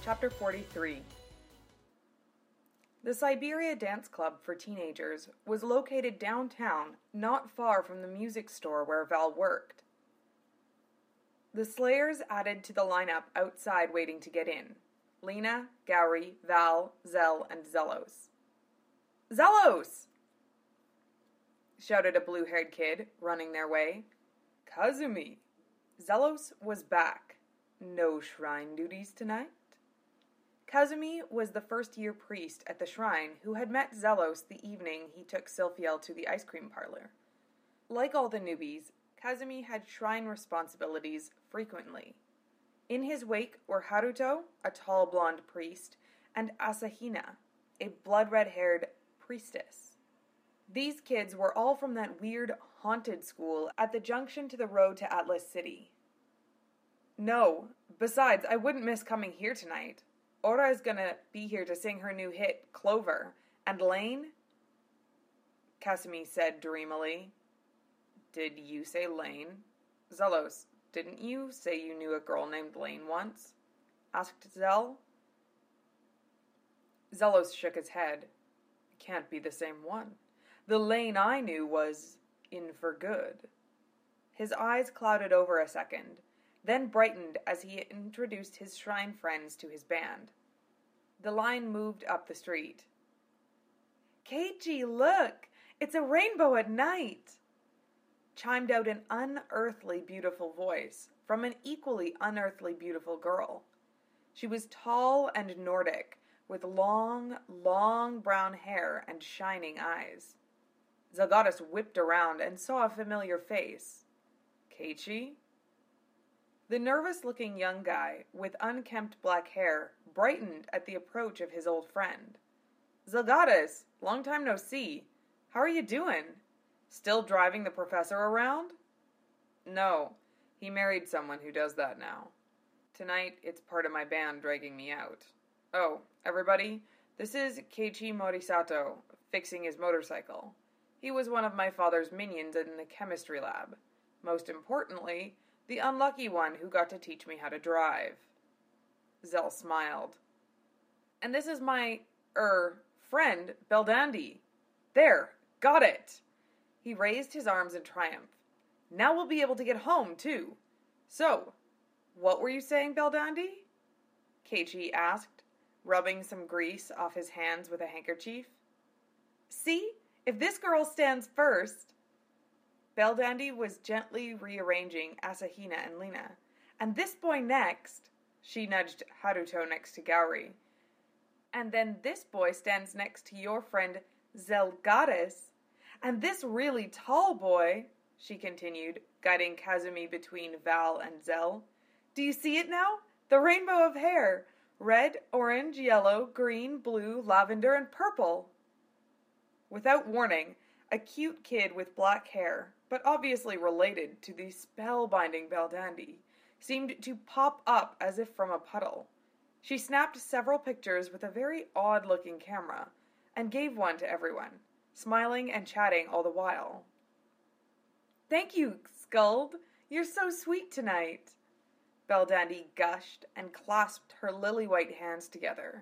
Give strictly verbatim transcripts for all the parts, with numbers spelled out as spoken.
Chapter forty-three. The Siberia Dance Club for teenagers was located downtown, not far from the music store where Val worked. The Slayers added to the lineup outside waiting to get in. Lena, Gowrie, Val, Zell, and Zelos. Zelos! Shouted a blue-haired kid, running their way. Kazumi! Zelos was back. No shrine duties tonight? Kazumi was the first-year priest at the shrine who had met Zelos the evening he took Silphiel to the ice cream parlor. Like all the newbies, Kazumi had shrine responsibilities frequently. In his wake were Haruto, a tall blonde priest, and Asahina, a blood-red-haired priestess. These kids were all from that weird, haunted school at the junction to the road to Atlas City. No, besides, I wouldn't miss coming here tonight. Ora is gonna be here to sing her new hit, Clover. And Lane? Kasumi said dreamily. Did you say Lane? Zelos, didn't you say you knew a girl named Lane once? Asked Zell. Zelos shook his head. It can't be the same one. The Lane I knew was in for good. His eyes clouded over a second, then brightened as he introduced his shrine friends to his band. The line moved up the street. Keiichi, look! It's a rainbow at night! Chimed out an unearthly beautiful voice from an equally unearthly beautiful girl. She was tall and Nordic, with long, long brown hair and shining eyes. Zelgadis whipped around and saw a familiar face. Keiichi? The nervous-looking young guy, with unkempt black hair, brightened at the approach of his old friend. Zelgadis, long time no see. How are you doing? Still driving the professor around? No, he married someone who does that now. Tonight, it's part of my band dragging me out. Oh, everybody, this is Keiichi Morisato, fixing his motorcycle. He was one of my father's minions in the chemistry lab. Most importantly, the unlucky one who got to teach me how to drive. Zell smiled. And this is my, er, friend, Belldandy. There, got it! He raised his arms in triumph. Now we'll be able to get home, too. So, what were you saying, Belldandy? Keiichi asked, rubbing some grease off his hands with a handkerchief. See, if this girl stands first... Belldandy was gently rearranging Asahina and Lena. And this boy next, she nudged Haruto next to Gowrie. And then this boy stands next to your friend Zelgadis. And this really tall boy, she continued, guiding Kazumi between Val and Zell. Do you see it now? The rainbow of hair. Red, orange, yellow, green, blue, lavender, and purple. Without warning, a cute kid with black hair, but obviously related to the spellbinding Belldandy, seemed to pop up as if from a puddle. She snapped several pictures with a very odd-looking camera, and gave one to everyone, smiling and chatting all the while. Thank you, Skuld. You're so sweet tonight. Belldandy gushed and clasped her lily-white hands together.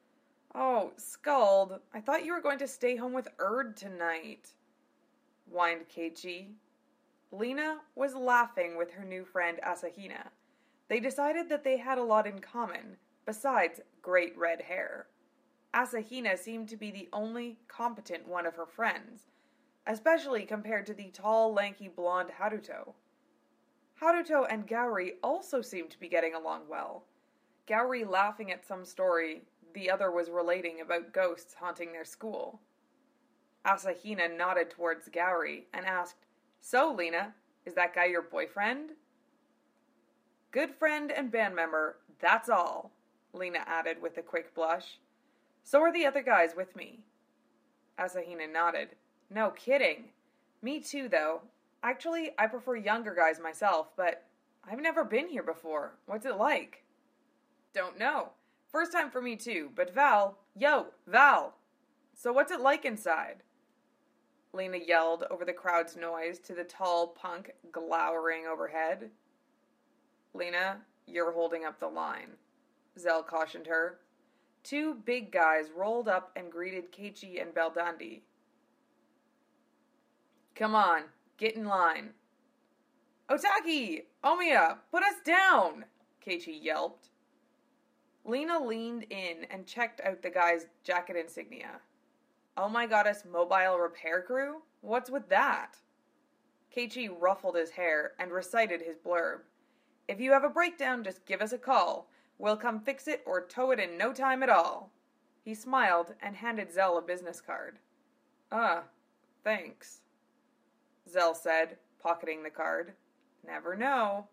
Oh, Skuld, I thought you were going to stay home with Erd tonight, whined Keiichi. Lena was laughing with her new friend Asahina. They decided that they had a lot in common, besides great red hair. Asahina seemed to be the only competent one of her friends, especially compared to the tall, lanky, blonde Haruto. Haruto and Gowrie also seemed to be getting along well. Gowrie laughing at some story the other was relating about ghosts haunting their school. Asahina nodded towards Gowrie and asked, So, Lena, is that guy your boyfriend? Good friend and band member, that's all, Lena added with a quick blush. So are the other guys with me. Asahina nodded. No kidding. Me too, though. Actually, I prefer younger guys myself, but I've never been here before. What's it like? Don't know. First time for me too, but Val, yo, Val! So what's it like inside? Lena yelled over the crowd's noise to the tall punk glowering overhead. Lena, you're holding up the line. Zell cautioned her. Two big guys rolled up and greeted Keiichi and Belldandy. Come on, get in line. Otaki! Omiya! Put us down! Keiichi yelped. Lena leaned in and checked out the guy's jacket insignia. Oh my goddess, mobile repair crew? What's with that? Keiichi ruffled his hair and recited his blurb. If you have a breakdown, just give us a call. We'll come fix it or tow it in no time at all. He smiled and handed Zell a business card. Ah, thanks, Zell said, pocketing the card. Never know.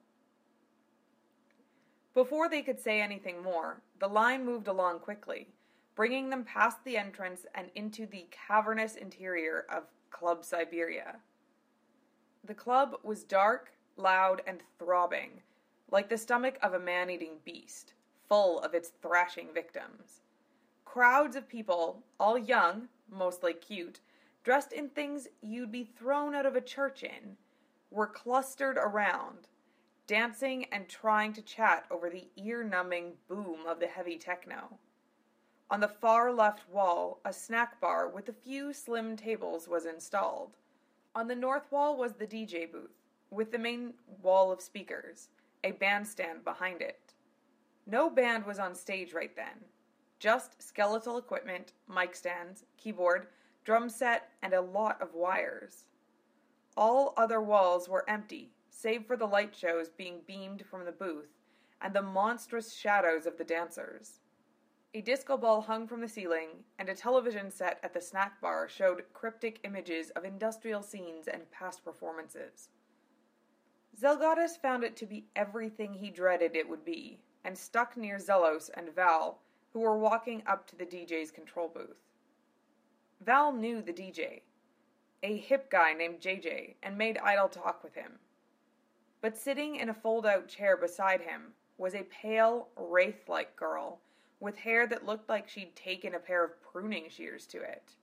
Before they could say anything more, the line moved along quickly, bringing them past the entrance and into the cavernous interior of Club Siberia. The club was dark, loud, and throbbing, like the stomach of a man-eating beast, full of its thrashing victims. Crowds of people, all young, mostly cute, dressed in things you'd be thrown out of a church in, were clustered around, dancing and trying to chat over the ear-numbing boom of the heavy techno. On the far left wall, a snack bar with a few slim tables was installed. On the north wall was the D J booth, with the main wall of speakers, a bandstand behind it. No band was on stage right then. Just skeletal equipment, mic stands, keyboard, drum set, and a lot of wires. All other walls were empty, save for the light shows being beamed from the booth and the monstrous shadows of the dancers. A disco ball hung from the ceiling, and a television set at the snack bar showed cryptic images of industrial scenes and past performances. Zelgadis found it to be everything he dreaded it would be, and stuck near Zelos and Val, who were walking up to the D J's control booth. Val knew the D J, a hip guy named J J, and made idle talk with him. But sitting in a fold-out chair beside him was a pale, wraith-like girl with hair that looked like she'd taken a pair of pruning shears to it.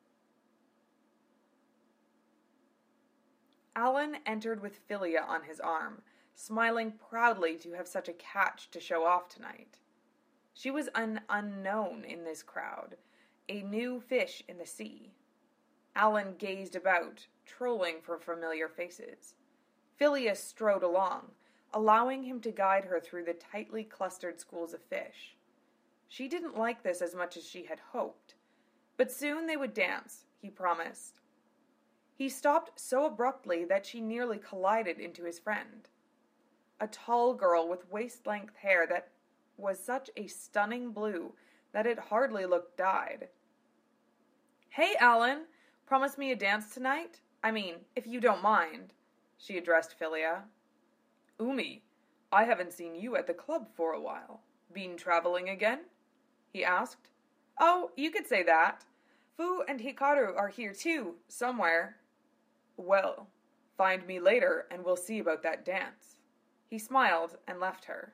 Alan entered with Philia on his arm, smiling proudly to have such a catch to show off tonight. She was an unknown in this crowd, a new fish in the sea. Alan gazed about, trolling for familiar faces. Philia strode along, allowing him to guide her through the tightly clustered schools of fish. She didn't like this as much as she had hoped, but soon they would dance, he promised. He stopped so abruptly that she nearly collided into his friend. A tall girl with waist-length hair that was such a stunning blue that it hardly looked dyed. Hey, Alan! Promise me a dance tonight? I mean, if you don't mind, she addressed Philia. Umi, I haven't seen you at the club for a while. Been traveling again? He asked. Oh, you could say that. Fu and Hikaru are here too, somewhere. Well, find me later and we'll see about that dance. He smiled and left her.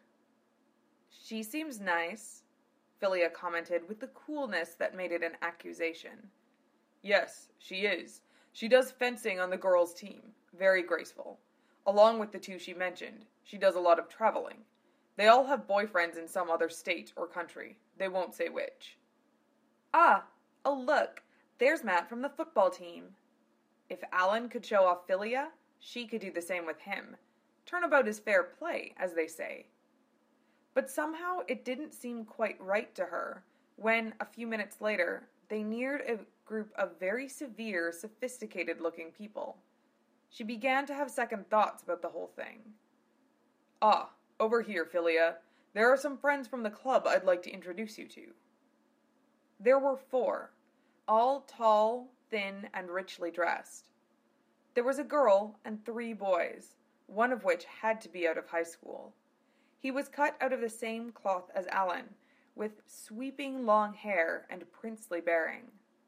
She seems nice, Philia commented with the coolness that made it an accusation. Yes, she is. She does fencing on the girls' team. Very graceful. Along with the two she mentioned, she does a lot of traveling. They all have boyfriends in some other state or country. They won't say which. Ah, oh look, there's Matt from the football team. If Alan could show off Philia, she could do the same with him. Turnabout is fair play, as they say. But somehow it didn't seem quite right to her when, a few minutes later, they neared a group of very severe, sophisticated-looking people. She began to have second thoughts about the whole thing. Ah, over here, Philia. There are some friends from the club I'd like to introduce you to. There were four, all tall, thin, and richly dressed. There was a girl and three boys, one of which had to be out of high school. He was cut out of the same cloth as Alan, with sweeping long hair and princely bearing,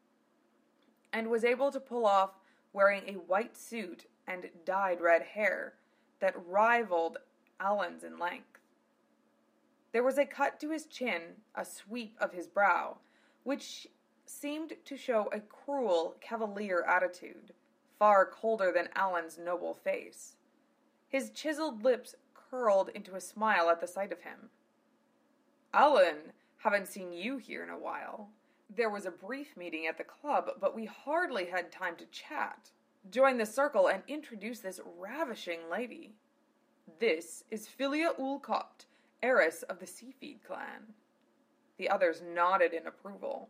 and was able to pull off wearing a white suit and dyed red hair that rivaled Alan's in length. There was a cut to his chin, a sweep of his brow, which seemed to show a cruel, cavalier attitude, far colder than Alan's noble face. His chiseled lips curled into a smile at the sight of him. Alan, haven't seen you here in a while. There was a brief meeting at the club, but we hardly had time to chat. Join the circle and introduce this ravishing lady. This is Philia Ulcopt, heiress of the Seafeed clan. The others nodded in approval.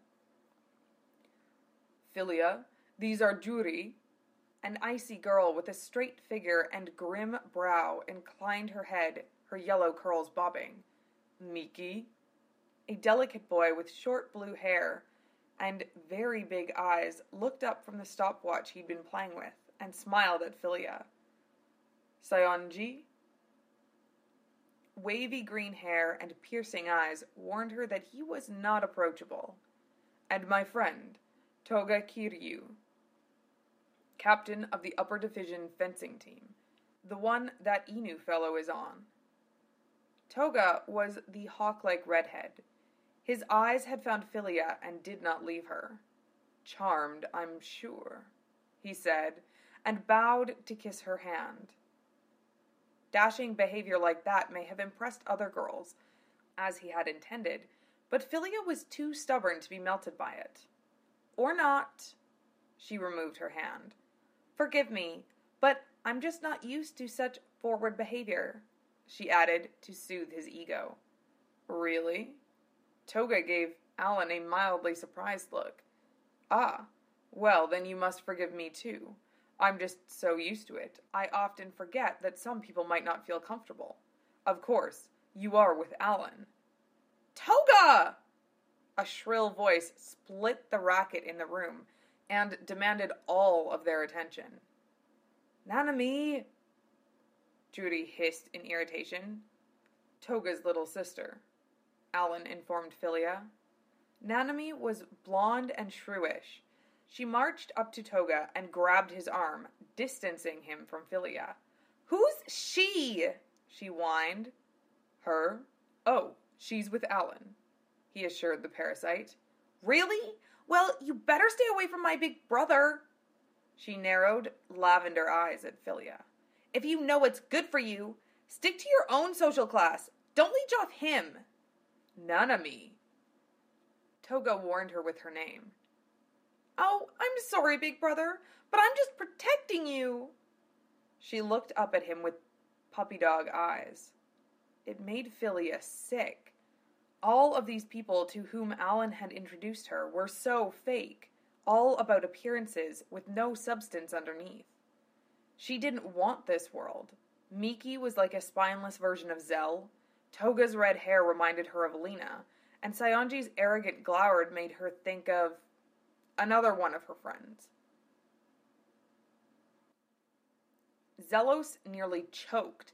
Philia, these are Juri. An icy girl with a straight figure and grim brow inclined her head, her yellow curls bobbing. Miki, a delicate boy with short blue hair and very big eyes, looked up from the stopwatch he'd been playing with and smiled at Philia. Sayonji, wavy green hair and piercing eyes warned her that he was not approachable. And my friend, Toga Kiryu, captain of the upper division fencing team, the one that Inu fellow is on. Toga was the hawk-like redhead. His eyes had found Philia and did not leave her. Charmed, I'm sure, he said, and bowed to kiss her hand. Dashing behavior like that may have impressed other girls, as he had intended, but Philia was too stubborn to be melted by it. Or not. She removed her hand. Forgive me, but I'm just not used to such forward behavior, she added to soothe his ego. Really? Toga gave Alan a mildly surprised look. Ah, well, then you must forgive me too. I'm just so used to it. I often forget that some people might not feel comfortable. Of course, you are with Alan. Toga! A shrill voice split the racket in the room and demanded all of their attention. Nanami! Judy hissed in irritation. Toga's little sister, Alan informed Philia. Nanami was blonde and shrewish. She marched up to Toga and grabbed his arm, distancing him from Philia. Who's she? She whined. Her? Oh, she's with Alan, he assured the parasite. Really? Well, you better stay away from my big brother. She narrowed lavender eyes at Philia. If you know what's good for you, stick to your own social class. Don't leech off him. Nanami. Toga warned her with her name. Oh, I'm sorry, big brother, but I'm just protecting you. She looked up at him with puppy dog eyes. It made Philia sick. All of these people to whom Alan had introduced her were so fake, all about appearances with no substance underneath. She didn't want this world. Miki was like a spineless version of Zell, Toga's red hair reminded her of Lena, and Sayonji's arrogant glower made her think of another one of her friends. Zelos nearly choked.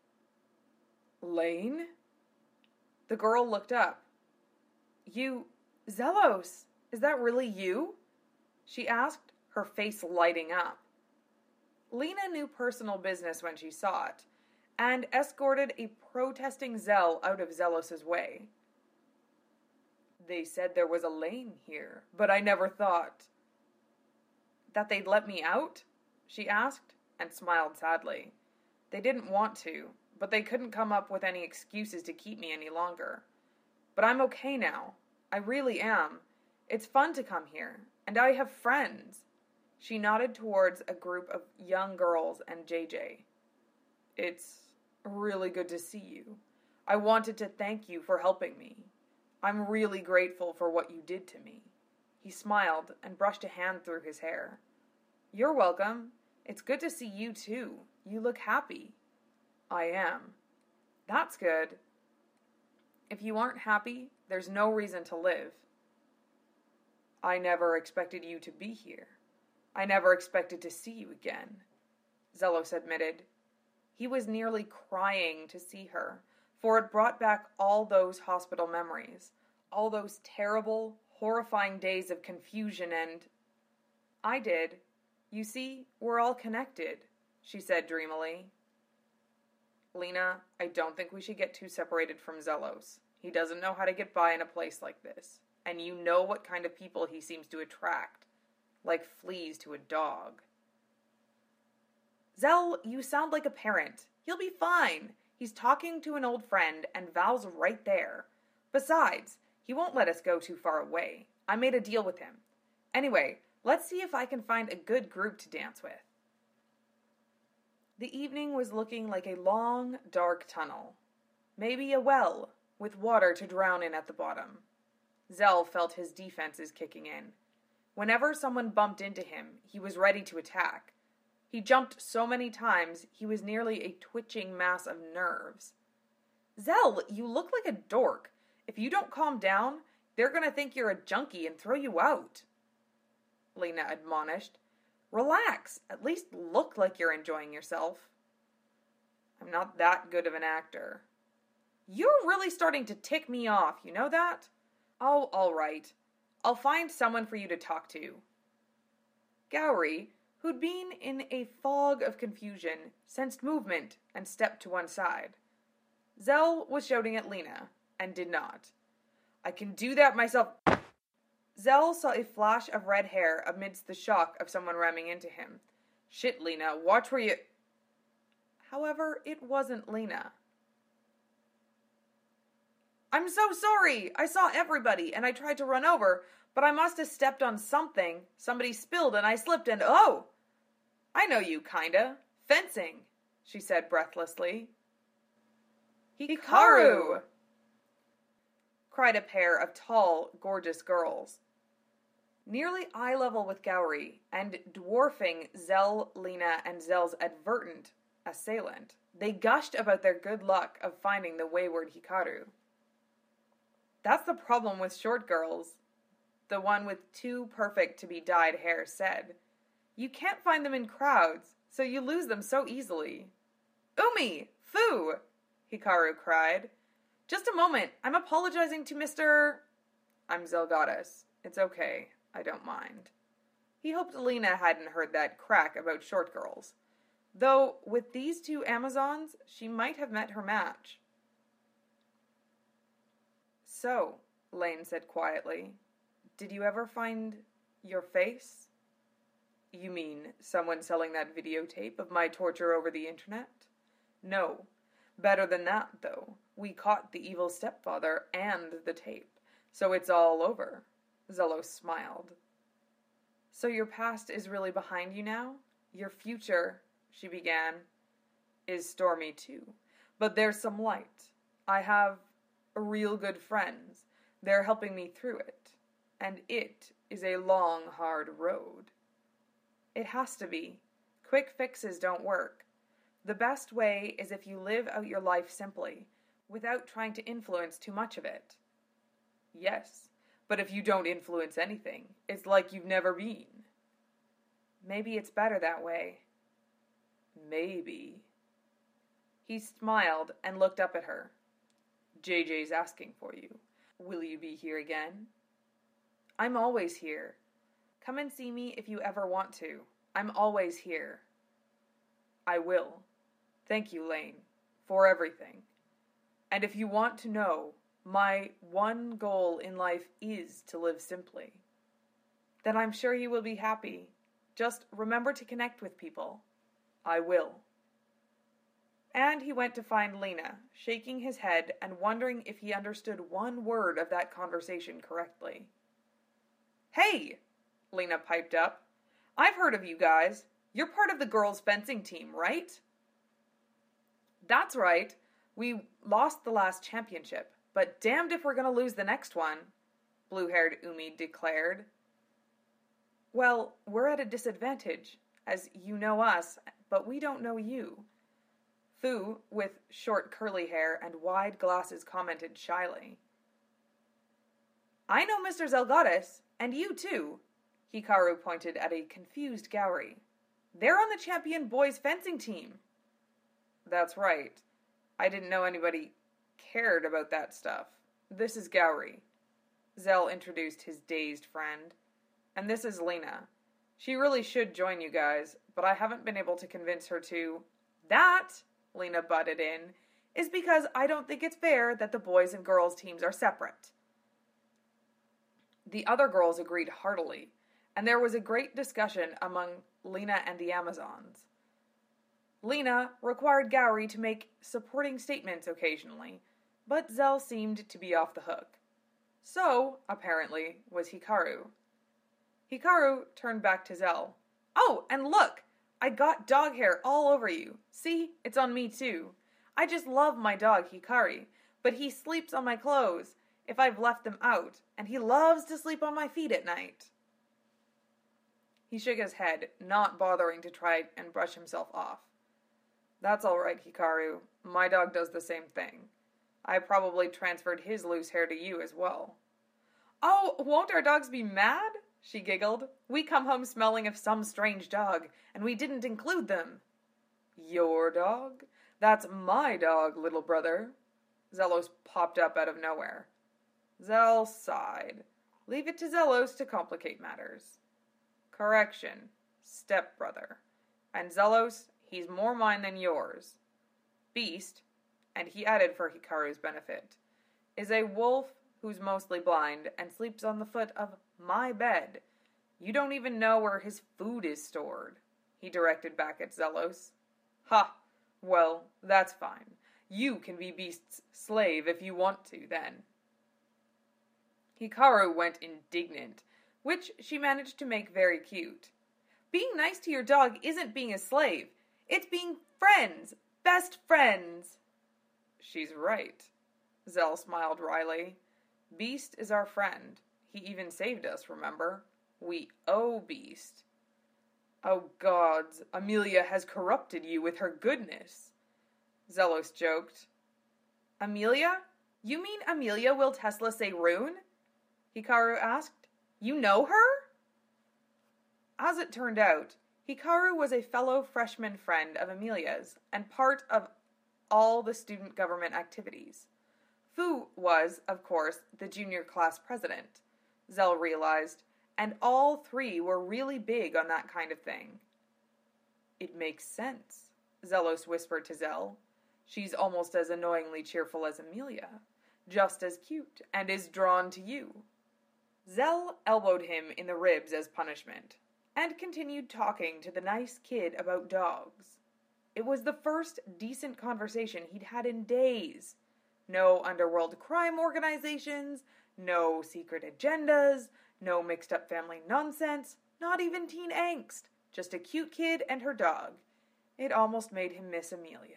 Lane? The girl looked up. You, Zelos, is that really you? She asked, her face lighting up. Lena knew personal business when she saw it, and escorted a protesting Zell out of Zelos's way. They said there was a Lane here, but I never thought... That they'd let me out? She asked, and smiled sadly. They didn't want to, but they couldn't come up with any excuses to keep me any longer. But I'm okay now. I really am. It's fun to come here, and I have friends. She nodded towards a group of young girls and J J. It's really good to see you. I wanted to thank you for helping me. I'm really grateful for what you did to me. He smiled and brushed a hand through his hair. You're welcome. It's good to see you too. You look happy. I am. That's good. If you aren't happy, there's no reason to live. I never expected you to be here. I never expected to see you again, Zelos admitted. He was nearly crying to see her, for it brought back all those hospital memories, all those terrible, horrifying days of confusion and... I did. You see, we're all connected, she said dreamily. Lena, I don't think we should get too separated from Zelos. He doesn't know how to get by in a place like this, and you know what kind of people he seems to attract, like fleas to a dog. Zell, you sound like a parent. He'll be fine. He's talking to an old friend, and Val's right there. Besides, he won't let us go too far away. I made a deal with him. Anyway, let's see if I can find a good group to dance with. The evening was looking like a long, dark tunnel. Maybe a well, with water to drown in at the bottom. Zell felt his defenses kicking in. Whenever someone bumped into him, he was ready to attack. He jumped so many times, he was nearly a twitching mass of nerves. Zell, you look like a dork. If you don't calm down, they're gonna think you're a junkie and throw you out. Lena admonished. Relax, at least look like you're enjoying yourself. I'm not that good of an actor. You're really starting to tick me off, you know that? Oh, all right. I'll find someone for you to talk to. Gowrie, who'd been in a fog of confusion, sensed movement and stepped to one side. Zell was shouting at Lena, and did not. I can do that myself. Zell saw a flash of red hair amidst the shock of someone ramming into him. Shit, Lena, watch where you... However, it wasn't Lena. I'm so sorry! I saw everybody, and I tried to run over, but I must have stepped on something. Somebody spilled, and I slipped, and oh! I know you, kinda. Fencing, she said breathlessly. Hikaru! Cried a pair of tall, gorgeous girls. Nearly eye level with Gowrie, and dwarfing Zell, Lena, and Zell's advertent assailant, they gushed about their good luck of finding the wayward Hikaru. That's the problem with short girls, the one with too perfect to be dyed hair said. You can't find them in crowds, so you lose them so easily. Umi! Fu! Hikaru cried. Just a moment, I'm apologizing to Mister I'm Zelgadis. It's okay, I don't mind. He hoped Lena hadn't heard that crack about short girls. Though, with these two Amazons, she might have met her match. So, Lane said quietly, did you ever find your face? You mean someone selling that videotape of my torture over the internet? No. Better than that, though. We caught the evil stepfather and the tape, so it's all over. Zelos smiled. So your past is really behind you now? Your future, she began, is stormy too. But there's some light. I have real good friends. They're helping me through it. And it is a long, hard road. It has to be. Quick fixes don't work. The best way is if you live out your life simply, without trying to influence too much of it. Yes, but if you don't influence anything, it's like you've never been. Maybe it's better that way. Maybe. He smiled and looked up at her. J J's asking for you. Will you be here again? I'm always here. Come and see me if you ever want to. I'm always here. I will. Thank you, Lane, for everything. And if you want to know, my one goal in life is to live simply. Then I'm sure you will be happy. Just remember to connect with people. I will. And he went to find Lena, shaking his head and wondering if he understood one word of that conversation correctly. Hey! Lena piped up. I've heard of you guys. You're part of the girls' fencing team, right? That's right. We lost the last championship, but damned if we're going to lose the next one, blue-haired Umi declared. Well, we're at a disadvantage, as you know us, but we don't know you. Fu, with short curly hair and wide glasses, commented shyly. I know Mister Zelgadis, and you too, Hikaru pointed at a confused Gowrie. They're on the champion boys fencing team. That's right. I didn't know anybody cared about that stuff. This is Gowrie. Zell introduced his dazed friend. And this is Lena. She really should join you guys, but I haven't been able to convince her to. That, Lena butted in, is because I don't think it's fair that the boys and girls teams are separate. The other girls agreed heartily, and there was a great discussion among Lena and the Amazons. Lena required Gowrie to make supporting statements occasionally, but Zell seemed to be off the hook. So, apparently, was Hikaru. Hikaru turned back to Zell. "Oh, and look! I got dog hair all over you. See, it's on me too. I just love my dog, Hikari, but he sleeps on my clothes if I've left them out, and he loves to sleep on my feet at night." He shook his head, not bothering to try and brush himself off. "That's all right, Hikaru. My dog does the same thing. I probably transferred his loose hair to you as well." "Oh, won't our dogs be mad?" she giggled. "We come home smelling of some strange dog, and we didn't include them." "Your dog? That's my dog, little brother." Zelos popped up out of nowhere. Zell sighed. Leave it to Zelos to complicate matters. Correction. Stepbrother. And Zelos, he's more mine than yours. Beast, and he added for Hikaru's benefit, is a wolf who's mostly blind and sleeps on the foot of my bed. You don't even know where his food is stored, he directed back at Zelos. Ha! Well, that's fine. You can be Beast's slave if you want to, then. Hikaru went indignant, which she managed to make very cute. Being nice to your dog isn't being a slave. It's being friends. Best friends. She's right. Zell smiled wryly. Beast is our friend. He even saved us, remember? We owe Beast. Oh gods, Amelia has corrupted you with her goodness. Zelos joked. Amelia? You mean Amelia will Tesla say rune? Hikaru asked. You know her? As it turned out, Hikaru was a fellow freshman friend of Amelia's and part of all the student government activities. Fu was, of course, the junior class president, Zell realized, and all three were really big on that kind of thing. It makes sense, Zelos whispered to Zell. She's almost as annoyingly cheerful as Amelia, just as cute, and is drawn to you. Zell elbowed him in the ribs as punishment, and continued talking to the nice kid about dogs. It was the first decent conversation he'd had in days. No underworld crime organizations, no secret agendas, no mixed-up family nonsense, not even teen angst. Just a cute kid and her dog. It almost made him miss Amelia.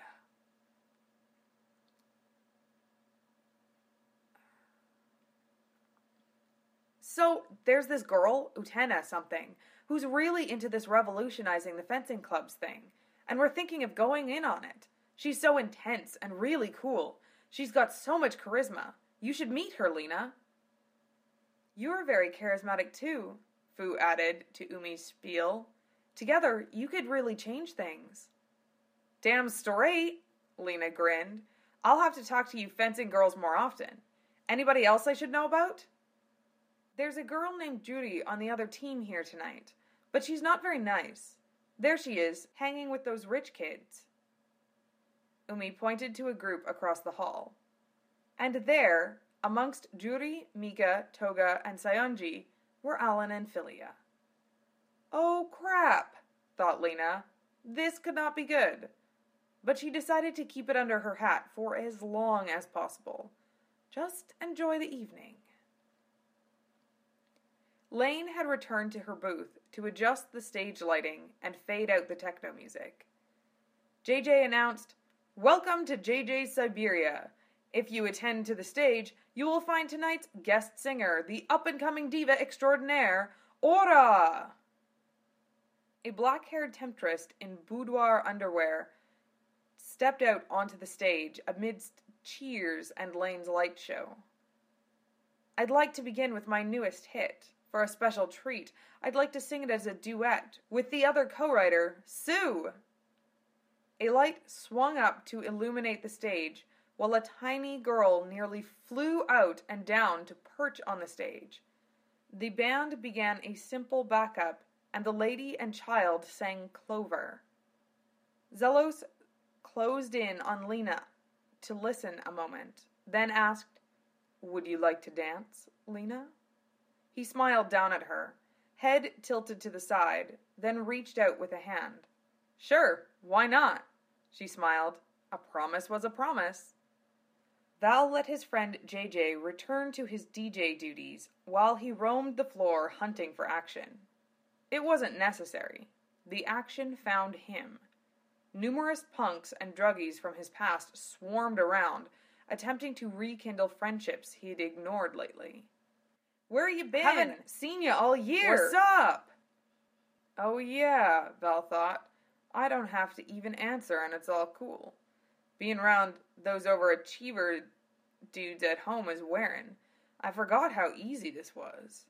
So, there's this girl, Utena something, who's really into this revolutionizing the fencing clubs thing, and we're thinking of going in on it. She's so intense and really cool. She's got so much charisma. You should meet her, Lena. You're very charismatic too, Fu added to Umi's spiel. Together, you could really change things. Damn straight, Lena grinned. I'll have to talk to you fencing girls more often. Anybody else I should know about? There's a girl named Judy on the other team here tonight, but she's not very nice. There she is, hanging with those rich kids. Umi pointed to a group across the hall. And there, amongst Juri, Mika, Toga, and Sayonji, were Alan and Philia. Oh crap, thought Lena. This could not be good. But she decided to keep it under her hat for as long as possible. Just enjoy the evening. Lane had returned to her booth to adjust the stage lighting and fade out the techno music. J J announced, Welcome to J J's Siberia. If you attend to the stage, you will find tonight's guest singer, the up-and-coming diva extraordinaire, Aura! A black-haired temptress in boudoir underwear stepped out onto the stage amidst cheers and Lane's light show. I'd like to begin with my newest hit. For a special treat, I'd like to sing it as a duet with the other co-writer, Sue! A light swung up to illuminate the stage, while a tiny girl nearly flew out and down to perch on the stage. The band began a simple backup, and the lady and child sang Clover. Zelos closed in on Lena to listen a moment, then asked, Would you like to dance, Lena? He smiled down at her, head tilted to the side, then reached out with a hand. Sure, why not? She smiled. A promise was a promise. Val let his friend J J return to his D J duties while he roamed the floor hunting for action. It wasn't necessary. The action found him. Numerous punks and druggies from his past swarmed around, attempting to rekindle friendships he'd ignored lately. "Where you been? Haven't seen you all year. What's up?" Oh yeah, Val thought. I don't have to even answer and it's all cool. Being around those overachiever dudes at home is wearing. I forgot how easy this was.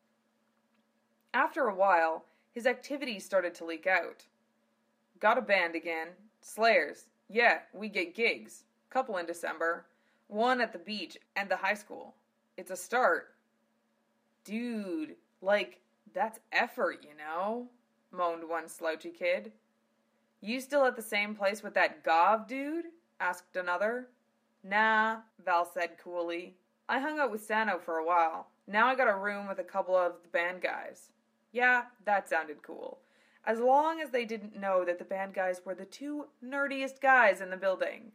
After a while, his activities started to leak out. Got a band again. Slayers. Yeah, we get gigs. Couple in December. One at the beach and the high school. It's a start. Dude, like, that's effort, you know? Moaned one slouchy kid. You still at the same place with that Gov dude? Asked another. Nah, Val said coolly. I hung out with Sano for a while. Now I got a room with a couple of the band guys. Yeah, that sounded cool. As long as they didn't know that the band guys were the two nerdiest guys in the building.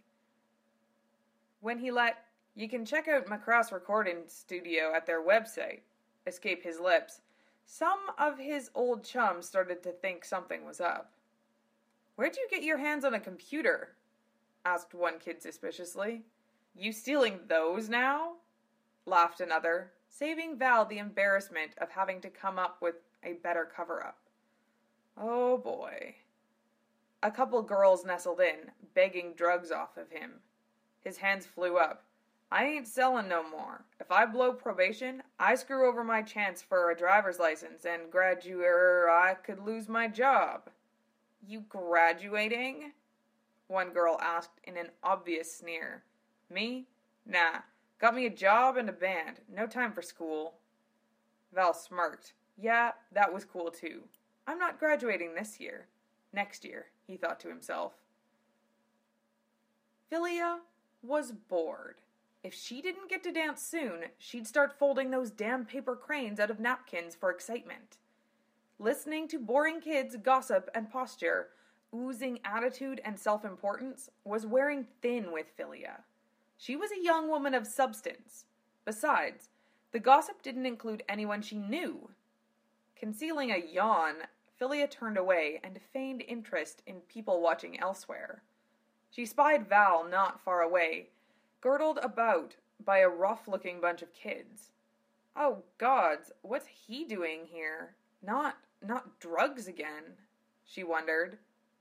When he let, you can check out Macross Recording Studio at their website, escape his lips, some of his old chums started to think something was up. Where'd you get your hands on a computer? Asked one kid suspiciously. You stealing those now? Laughed another, saving Val the embarrassment of having to come up with a better cover-up. Oh boy. A couple girls nestled in, begging drugs off of him. His hands flew up. I ain't selling no more. If I blow probation, I screw over my chance for a driver's license and graduate, or I could lose my job. You graduating? One girl asked in an obvious sneer. Me? Nah. Got me a job and a band. No time for school. Val smirked. Yeah, that was cool too. I'm not graduating this year. Next year, he thought to himself. Philia was bored. If she didn't get to dance soon, she'd start folding those damn paper cranes out of napkins for excitement. Listening to boring kids gossip and posture, oozing attitude and self-importance, was wearing thin with Philia. She was a young woman of substance. Besides, the gossip didn't include anyone she knew. Concealing a yawn, Philia turned away and feigned interest in people watching elsewhere. She spied Val not far away, girdled about by a rough-looking bunch of kids. Oh, gods, what's he doing here? Not, not drugs again, she wondered.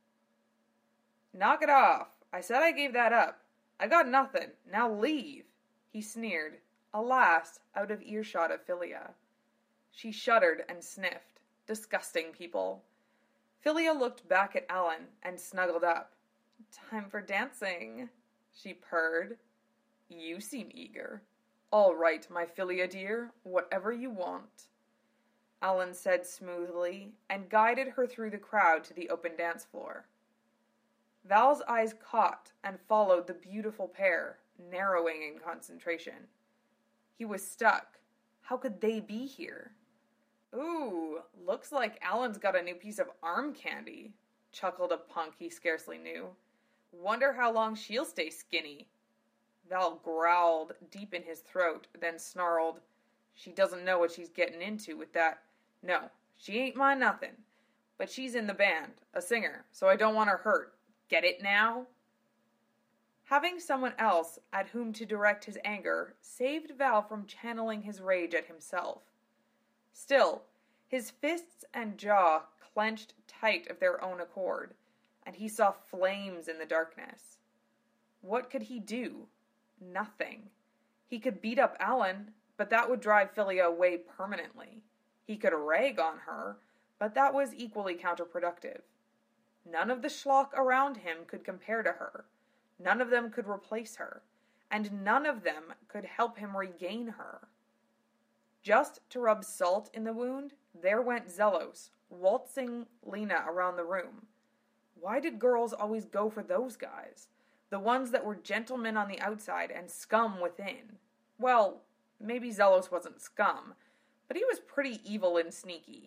Knock it off. I said I gave that up. I got nothing. Now leave, he sneered, alas, out of earshot of Philia. She shuddered and sniffed. Disgusting people. Philia looked back at Alan and snuggled up. Time for dancing, she purred. You seem eager. All right, my Philia dear, whatever you want. Alan said smoothly and guided her through the crowd to the open dance floor. Val's eyes caught and followed the beautiful pair, narrowing in concentration. He was stuck. How could they be here? Ooh, looks like Alan's got a new piece of arm candy, chuckled a punk he scarcely knew. Wonder how long she'll stay skinny. Val growled deep in his throat, then snarled, She doesn't know what she's getting into with that. No, she ain't my nothing. But she's in the band, a singer, so I don't want her hurt. Get it now? Having someone else at whom to direct his anger saved Val from channeling his rage at himself. Still, his fists and jaw clenched tight of their own accord, and he saw flames in the darkness. What could he do? Nothing. He could beat up Alan, but that would drive Philia away permanently. He could rag on her, but that was equally counterproductive. None of the schlock around him could compare to her. None of them could replace her, and none of them could help him regain her. Just to rub salt in the wound, there went Zelos, waltzing Lena around the room. Why did girls always go for those guys? The ones that were gentlemen on the outside and scum within. Well, maybe Zelos wasn't scum, but he was pretty evil and sneaky.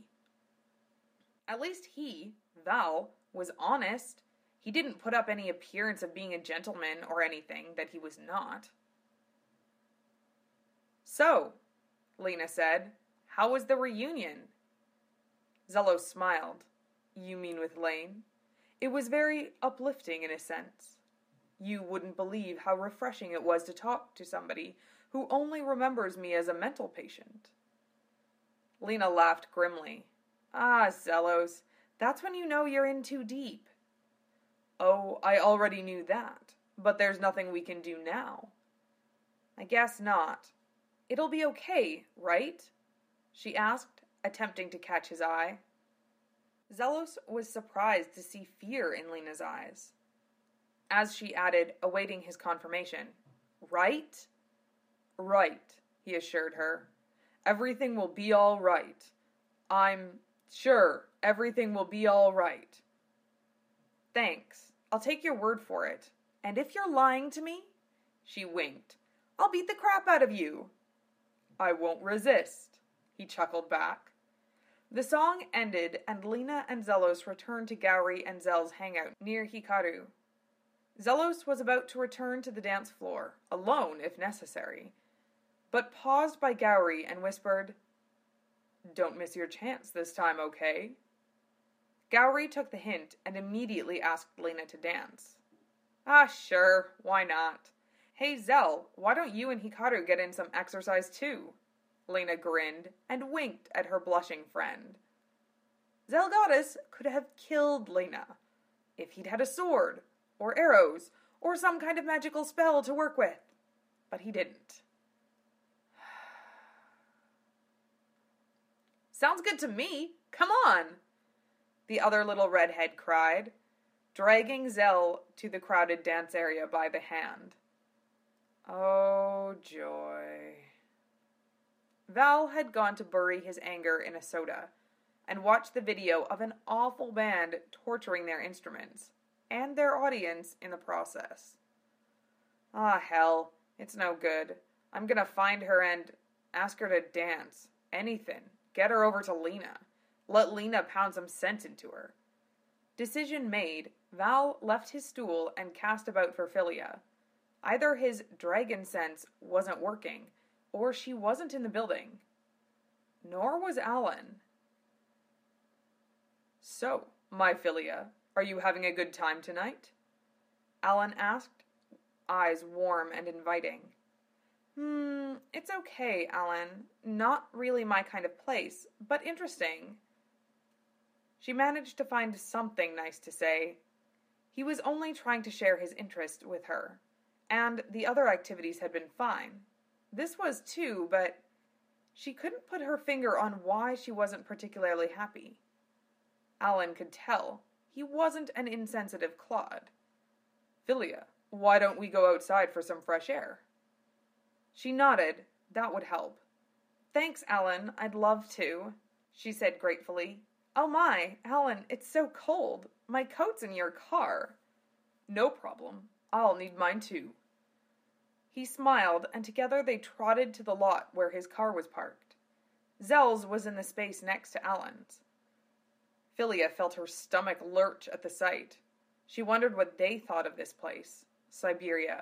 At least he, Val, was honest. He didn't put up any appearance of being a gentleman or anything that he was not. So, Lena said, how was the reunion? Zelos smiled. You mean with Lane? It was very uplifting in a sense. You wouldn't believe how refreshing it was to talk to somebody who only remembers me as a mental patient. Lena laughed grimly. Ah, Zelos, that's when you know you're in too deep. Oh, I already knew that, but there's nothing we can do now. I guess not. It'll be okay, right? She asked, attempting to catch his eye. Zelos was surprised to see fear in Lena's eyes. As she added, awaiting his confirmation, right? Right, he assured her. Everything will be all right. I'm sure everything will be all right. Thanks. I'll take your word for it. And if you're lying to me, she winked, I'll beat the crap out of you. I won't resist, he chuckled back. The song ended, and Lena and Zelos returned to Gowry and Zel's hangout near Hikaru. Zelos was about to return to the dance floor, alone if necessary, but paused by Gowry and whispered, Don't miss your chance this time, okay? Gowry took the hint and immediately asked Lena to dance. Ah, sure, why not? Hey, Zel, why don't you and Hikaru get in some exercise too? Lena grinned and winked at her blushing friend. Zelgoddess could have killed Lena if he'd had a sword, or arrows, or some kind of magical spell to work with, but he didn't. Sounds good to me. Come on, the other little redhead cried, dragging Zel to the crowded dance area by the hand. Oh, joy. Val had gone to bury his anger in a soda and watch the video of an awful band torturing their instruments and their audience in the process. Ah, hell, it's no good. I'm gonna find her and ask her to dance. Anything. Get her over to Lena. Let Lena pound some sense into her. Decision made, Val left his stool and cast about for Philia. Either his dragon sense wasn't working, or she wasn't in the building. Nor was Alan. So, my Philia, are you having a good time tonight? Alan asked, eyes warm and inviting. Hmm, it's okay, Alan. Not really my kind of place, but interesting. She managed to find something nice to say. He was only trying to share his interest with her, and the other activities had been fine. This was too, but she couldn't put her finger on why she wasn't particularly happy. Alan could tell he wasn't an insensitive clod. Philia, why don't we go outside for some fresh air? She nodded. That would help. Thanks, Alan. I'd love to, she said gratefully. Oh my, Alan, it's so cold. My coat's in your car. No problem. I'll need mine too. He smiled, and together they trotted to the lot where his car was parked. Zel's was in the space next to Alan's. Philia felt her stomach lurch at the sight. She wondered what they thought of this place, Siberia.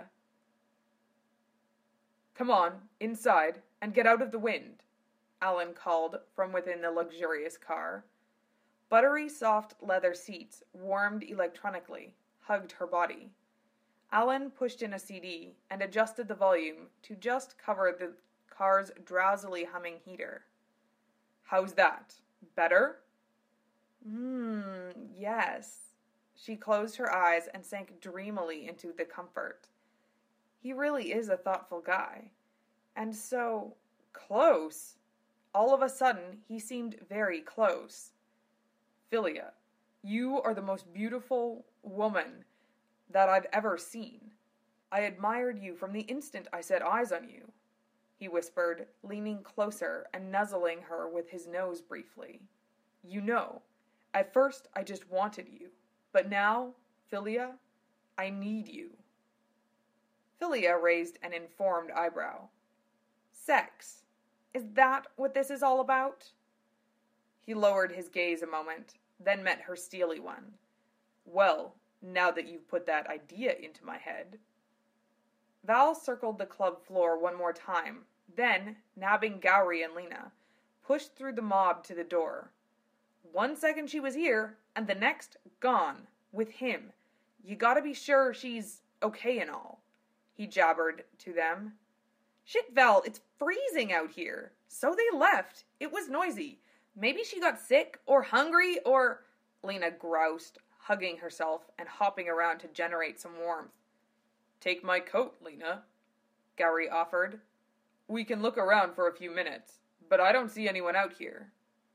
Come on, inside, and get out of the wind, Alan called from within the luxurious car. Buttery soft leather seats, warmed electronically, hugged her body. Alan pushed in a C D and adjusted the volume to just cover the car's drowsily humming heater. How's that? Better? Hmm, yes. She closed her eyes and sank dreamily into the comfort. He really is a thoughtful guy. And so close. All of a sudden, he seemed very close. Philia, you are the most beautiful woman that I've ever seen. I admired you from the instant I set eyes on you, he whispered, leaning closer and nuzzling her with his nose briefly. You know, at first I just wanted you, but now, Philia, I need you. Philia raised an informed eyebrow. Sex. Is that what this is all about? He lowered his gaze a moment, then met her steely one. Well, now that you've put that idea into my head. Val circled the club floor one more time, Then, nabbing Gowrie and Lena, pushed through the mob to the door. One second she was here, and the next gone, with him. You gotta be sure she's okay and all, he jabbered to them. Shit, Val, it's freezing out here. So they left. It was noisy. Maybe she got sick, or hungry, or... Lena groused, hugging herself and hopping around to generate some warmth. Take my coat, Lena, Gowrie offered. We can look around for a few minutes, but I don't see anyone out here.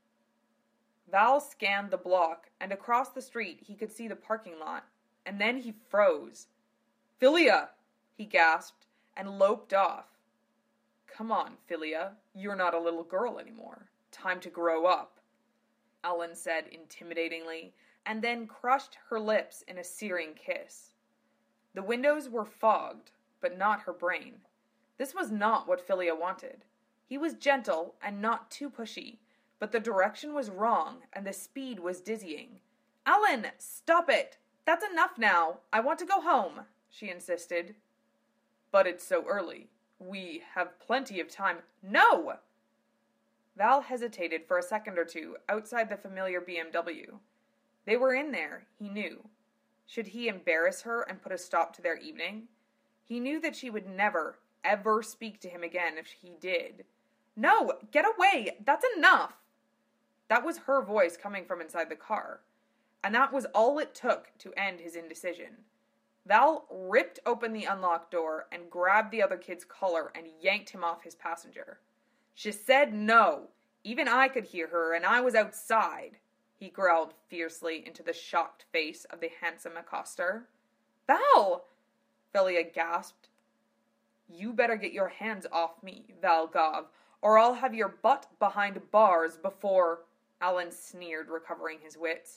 Val scanned the block, and across the street he could see the parking lot, and then he froze. Philia, he gasped, and loped off. Come on, Philia, you're not a little girl anymore. Time to grow up, Ellen said intimidatingly, and then crushed her lips in a searing kiss. The windows were fogged, but not her brain. This was not what Philia wanted. He was gentle and not too pushy, but the direction was wrong and the speed was dizzying. Ellen, stop it! That's enough now. I want to go home, she insisted. But it's so early. We have plenty of time. No! Val hesitated for a second or two outside the familiar B M W. They were in there, he knew. Should he embarrass her and put a stop to their evening? He knew that she would never, ever speak to him again if he did. No, get away! That's enough! That was her voice coming from inside the car, and that was all it took to end his indecision. Val ripped open the unlocked door and grabbed the other kid's collar and yanked him off his passenger. She said no. Even I could hear her, and I was outside, he growled fiercely into the shocked face of the handsome accoster. Val! Philia gasped. You better get your hands off me, Val Gov, or I'll have your butt behind bars before... Alan sneered, recovering his wits.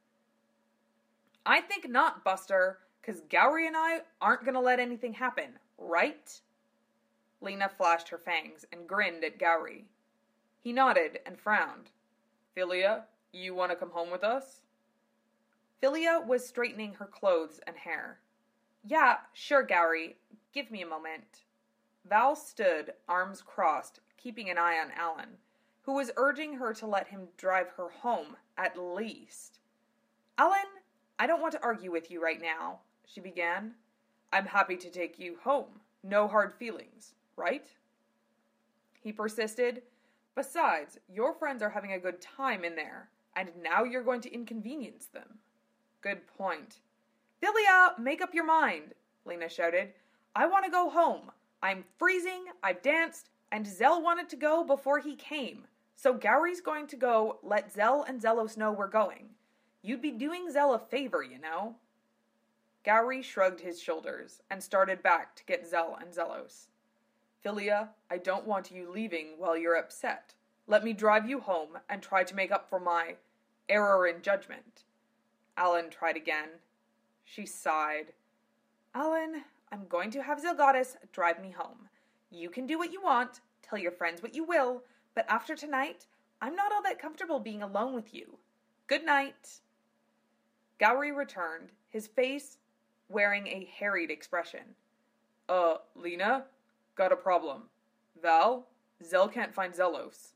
I think not, Buster, 'cause Gowrie and I aren't gonna let anything happen, right? Lena flashed her fangs and grinned at Gowrie. He nodded and frowned. Philia, you want to come home with us? Philia was straightening her clothes and hair. Yeah, sure, Gowrie. Give me a moment. Val stood, arms crossed, keeping an eye on Alan, who was urging her to let him drive her home, at least. Alan, I don't want to argue with you right now, she began. I'm happy to take you home. No hard feelings, right? He persisted. Besides, your friends are having a good time in there, and now you're going to inconvenience them. Good point. Philia, make up your mind, Lena shouted. I want to go home. I'm freezing, I've danced, and Zell wanted to go before he came. So Gowrie's going to go let Zell and Zelos know we're going. You'd be doing Zell a favor, you know. Gowrie shrugged his shoulders and started back to get Zell and Zelos. Philia, I don't want you leaving while you're upset. Let me drive you home and try to make up for my error in judgment. Alan tried again. She sighed. Alan, I'm going to have Zelgadis drive me home. You can do what you want, tell your friends what you will, but after tonight, I'm not all that comfortable being alone with you. Good night. Gowrie returned, his face wearing a harried expression. Uh, Lena? Got a problem. Val? Zell can't find Zelos.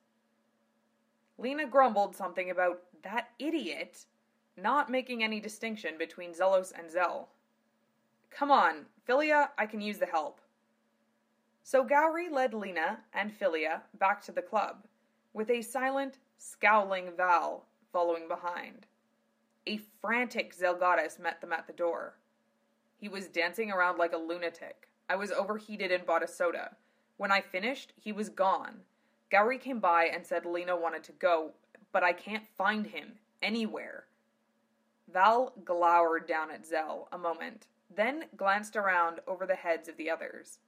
Lena grumbled something about that idiot not making any distinction between Zelos and Zell. Come on, Philia, I can use the help. So Gowrie led Lena and Philia back to the club, with a silent, scowling Val following behind. A frantic Zelgadis met them at the door. He was dancing around like a lunatic. I was overheated and bought a soda. When I finished, he was gone. Gowrie came by and said Lena wanted to go, but I can't find him anywhere. Val glowered down at Zell a moment, then glanced around over the heads of the others.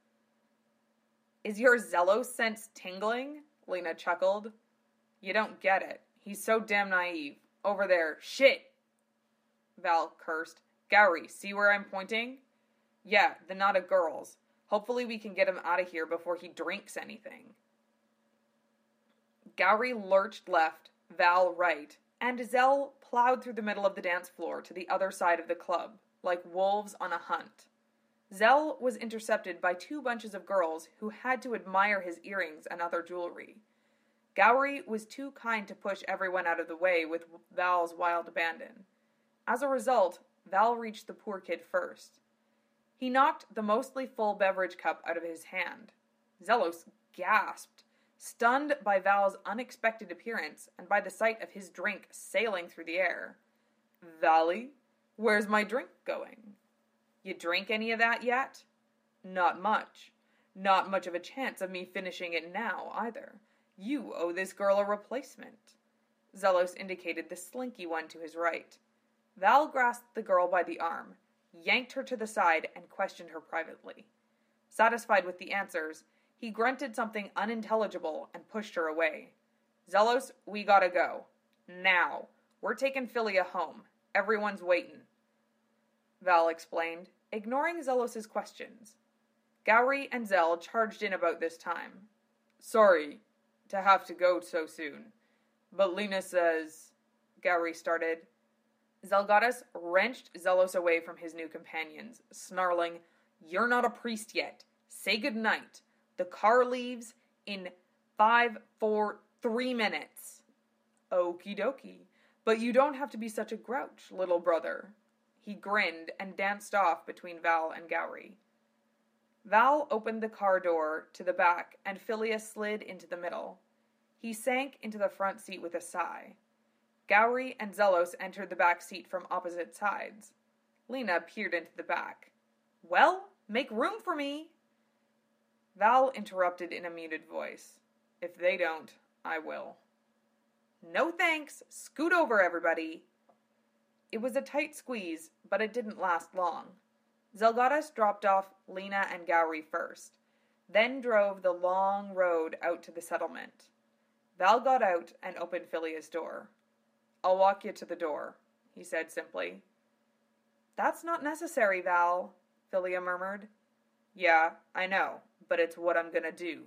Is your Zelos sense tingling? Lena chuckled. You don't get it. He's so damn naive. Over there. Shit! Val cursed. Gowrie, see where I'm pointing? Yeah, the knot of girls. Hopefully we can get him out of here before he drinks anything. Gowrie lurched left, Val right, and Zell plowed through the middle of the dance floor to the other side of the club, like wolves on a hunt. Zell was intercepted by two bunches of girls who had to admire his earrings and other jewelry. Gowry was too kind to push everyone out of the way with Val's wild abandon. As a result, Val reached the poor kid first. He knocked the mostly full beverage cup out of his hand. Zelos gasped, stunned by Val's unexpected appearance and by the sight of his drink sailing through the air. "Vally, where's my drink going?" "You drink any of that yet?" "Not much. Not much of a chance of me finishing it now, either. You owe this girl a replacement." Zelos indicated the slinky one to his right. Val grasped the girl by the arm, yanked her to the side, and questioned her privately. Satisfied with the answers, he grunted something unintelligible and pushed her away. "Zelos, we gotta go. Now. We're taking Philia home. Everyone's waiting," Val explained, ignoring Zelos' questions. Gowry and Zell charged in about this time. "Sorry to have to go so soon, but Lena says," Gowry started. Zelgadus wrenched Zelos away from his new companions, snarling, "You're not a priest yet. Say goodnight. The car leaves in five, four, three minutes." "Okie dokie. But you don't have to be such a grouch, little brother." He grinned and danced off between Val and Gowry. Val opened the car door to the back and Philia slid into the middle. He sank into the front seat with a sigh. Gowry and Zelos entered the back seat from opposite sides. Lena peered into the back. "Well, make room for me." Val interrupted in a muted voice. "If they don't, I will." "No thanks. Scoot over, everybody." It was a tight squeeze, but it didn't last long. Zelgadus dropped off Lena and Gowry first, then drove the long road out to the settlement. Val got out and opened Philia's door. "I'll walk you to the door," he said simply. "That's not necessary, Val," Philia murmured. "Yeah, I know, but it's what I'm gonna do."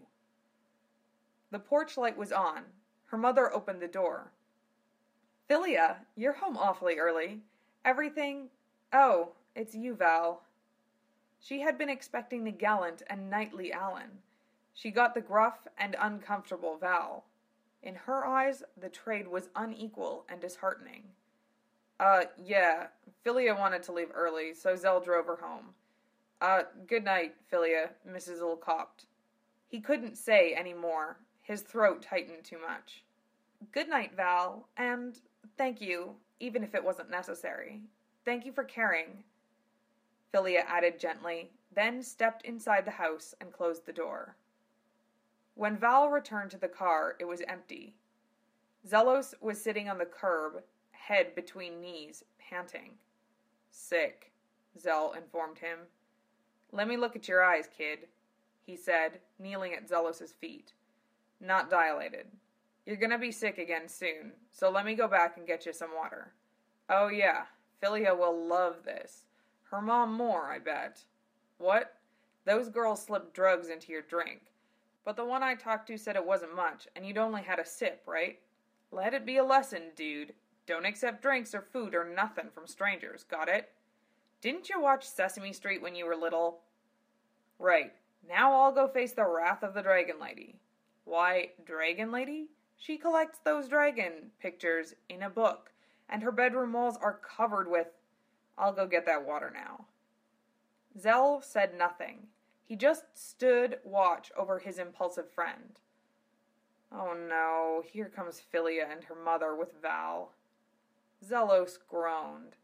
The porch light was on. Her mother opened the door. "Philia, you're home awfully early. Everything... Oh, it's you, Val." She had been expecting the gallant and knightly Alan. She got the gruff and uncomfortable Val. In her eyes, the trade was unequal and disheartening. Uh, yeah, Philia wanted to leave early, so Zell drove her home. Uh, good night, Philia, Missus Ulcopt." He couldn't say any more. His throat tightened too much. "Good night, Val, and thank you, even if it wasn't necessary. Thank you for caring," Philia added gently, then stepped inside the house and closed the door. When Val returned to the car, it was empty. Zelos was sitting on the curb, head between knees, panting. "Sick," Zell informed him. "Let me look at your eyes, kid," he said, kneeling at Zelos' feet. "Not dilated. You're gonna be sick again soon, so let me go back and get you some water. Oh yeah, Philia will love this. Her mom more, I bet. What? Those girls slipped drugs into your drink. But the one I talked to said it wasn't much, and you'd only had a sip, right? Let it be a lesson, dude. Don't accept drinks or food or nothing from strangers, got it? Didn't you watch Sesame Street when you were little? Right. Now I'll go face the wrath of the Dragon Lady." "Why, Dragon Lady? She collects those dragon pictures in a book, and her bedroom walls are covered with... I'll go get that water now." Zell said nothing. He just stood watch over his impulsive friend. Oh no, here comes Philia and her mother with Val. Zelos groaned.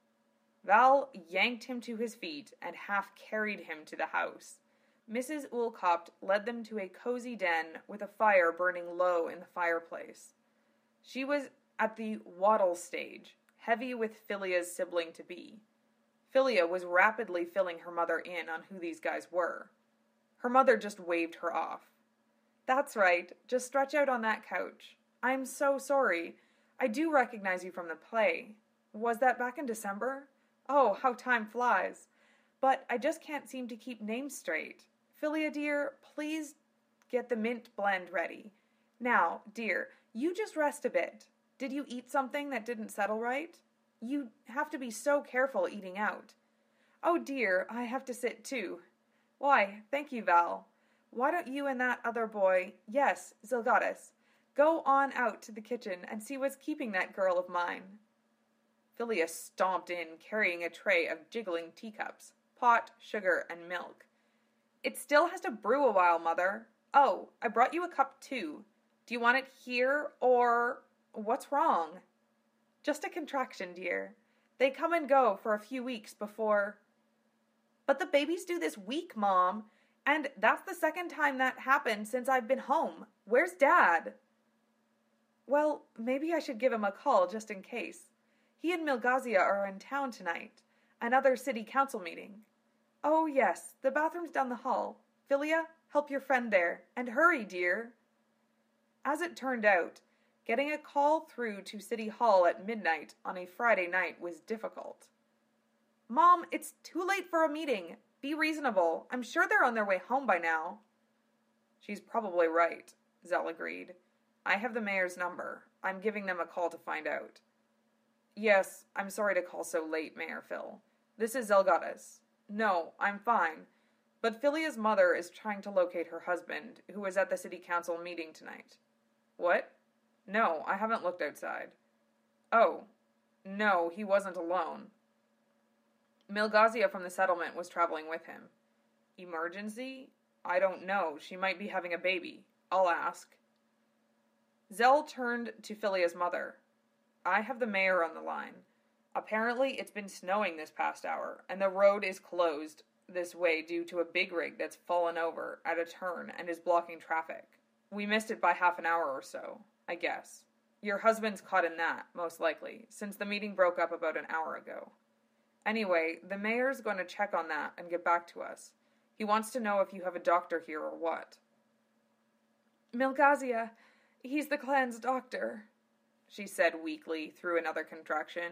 Val yanked him to his feet and half carried him to the house. Missus Ulcopt led them to a cozy den with a fire burning low in the fireplace. She was at the waddle stage, heavy with Philia's sibling-to-be. Philia was rapidly filling her mother in on who these guys were. Her mother just waved her off. "That's right, just stretch out on that couch. I'm so sorry. I do recognize you from the play. Was that back in December? Oh, how time flies. But I just can't seem to keep names straight. Philia, dear, please get the mint blend ready. Now, dear, you just rest a bit. Did you eat something that didn't settle right? You have to be so careful eating out. Oh dear, I have to sit too. Why, thank you, Val. Why don't you and that other boy, yes, Zelgadis, go on out to the kitchen and see what's keeping that girl of mine? Philia stomped in, carrying a tray of jiggling teacups, pot, sugar, and milk. It still has to brew a while, Mother. Oh, I brought you a cup too. Do you want it here, or what's wrong? Just a contraction, dear. They come and go for a few weeks before... But the babies do this week, Mom, and that's the second time that happened since I've been home. Where's Dad? Well, maybe I should give him a call just in case. He and Milgazia are in town tonight. Another city council meeting. Oh, yes, the bathroom's down the hall. Philia, help your friend there, and hurry, dear. As it turned out, getting a call through to City Hall at midnight on a Friday night was difficult. Mom, it's too late for a meeting. Be reasonable. I'm sure they're on their way home by now. She's probably right, Zell agreed. I have the mayor's number. I'm giving them a call to find out. Yes, I'm sorry to call so late, Mayor Phil. This is Zelgadis. No, I'm fine. But Philia's mother is trying to locate her husband, who was at the city council meeting tonight. What? No, I haven't looked outside. Oh, no, he wasn't alone. Milgazia from the settlement was traveling with him. Emergency? I don't know. She might be having a baby. I'll ask. Zell turned to Philia's mother. I have the mayor on the line. Apparently it's been snowing this past hour, and the road is closed this way due to a big rig that's fallen over at a turn and is blocking traffic. We missed it by half an hour or so, I guess. Your husband's caught in that, most likely, since the meeting broke up about an hour ago. Anyway, the mayor's going to check on that and get back to us. He wants to know if you have a doctor here or what. Milgazia, he's the clan's doctor, she said weakly through another contraction.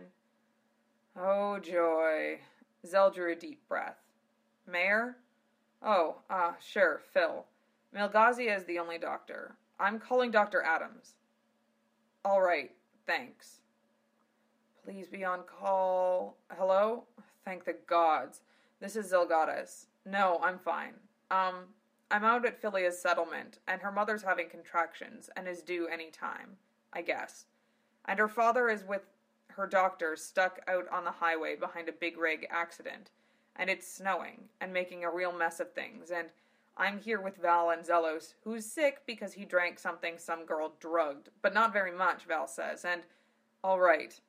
Oh, joy. Zell drew a deep breath. Mayor? Oh, ah, uh, sure, Phil. Milgazia is the only doctor. I'm calling Doctor Adams. All right, thanks. Please be on call. Hello? Thank the gods. This is Zelgadis. No, I'm fine. Um, I'm out at Philia's settlement, and her mother's having contractions, and is due any time, I guess. And her father is with her doctor stuck out on the highway behind a big rig accident, and it's snowing, and making a real mess of things, and I'm here with Val and Zelos, who's sick because he drank something some girl drugged, but not very much, Val says, and, all right.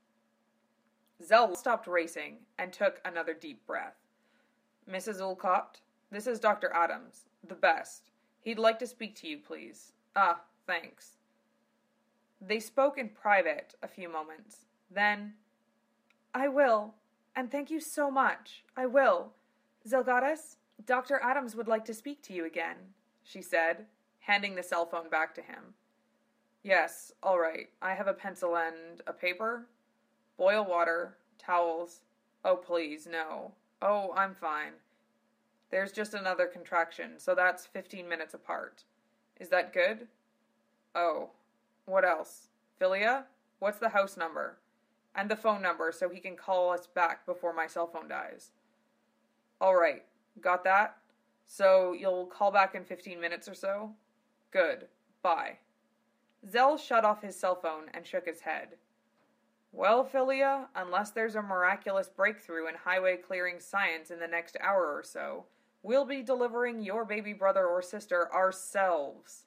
Zell stopped racing and took another deep breath. Missus Ulcopt, this is Doctor Adams, the best. He'd like to speak to you, please. Ah, thanks. They spoke in private a few moments. Then, I will, and thank you so much. I will. Zelgadis, Doctor Adams would like to speak to you again, she said, handing the cell phone back to him. Yes, all right. I have a pencil and a paper. Boil water, towels. Oh, please, no. Oh, I'm fine. There's just another contraction, so that's fifteen minutes apart. Is that good? Oh, what else? Philia? What's the house number? And the phone number so he can call us back before my cell phone dies. All right, got that? So you'll call back in fifteen minutes or so? Good. Bye. Zell shut off his cell phone and shook his head. Well, Philia, unless there's a miraculous breakthrough in highway clearing science in the next hour or so, we'll be delivering your baby brother or sister ourselves.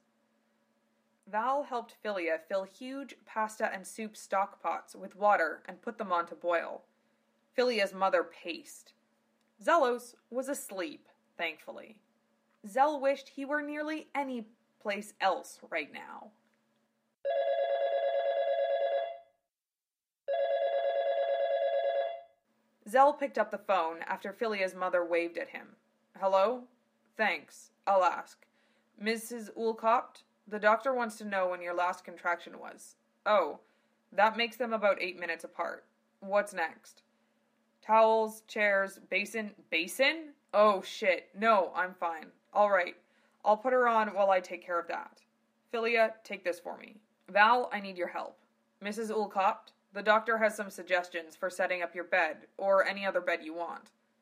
Val helped Philia fill huge pasta and soup stock pots with water and put them on to boil. Philia's mother paced. Zelos was asleep, thankfully. Zell wished he were nearly any place else right now. Zell picked up the phone after Philia's mother waved at him. Hello? Thanks. I'll ask. Missus Ulcopt? The doctor wants to know when your last contraction was. Oh, that makes them about eight minutes apart. What's next? Towels, chairs, basin. Basin? Oh, shit. No, I'm fine. All right. I'll put her on while I take care of that. Philia, take this for me. Val, I need your help. Missus Ulcopt, the doctor has some suggestions for setting up your bed, or any other bed you want.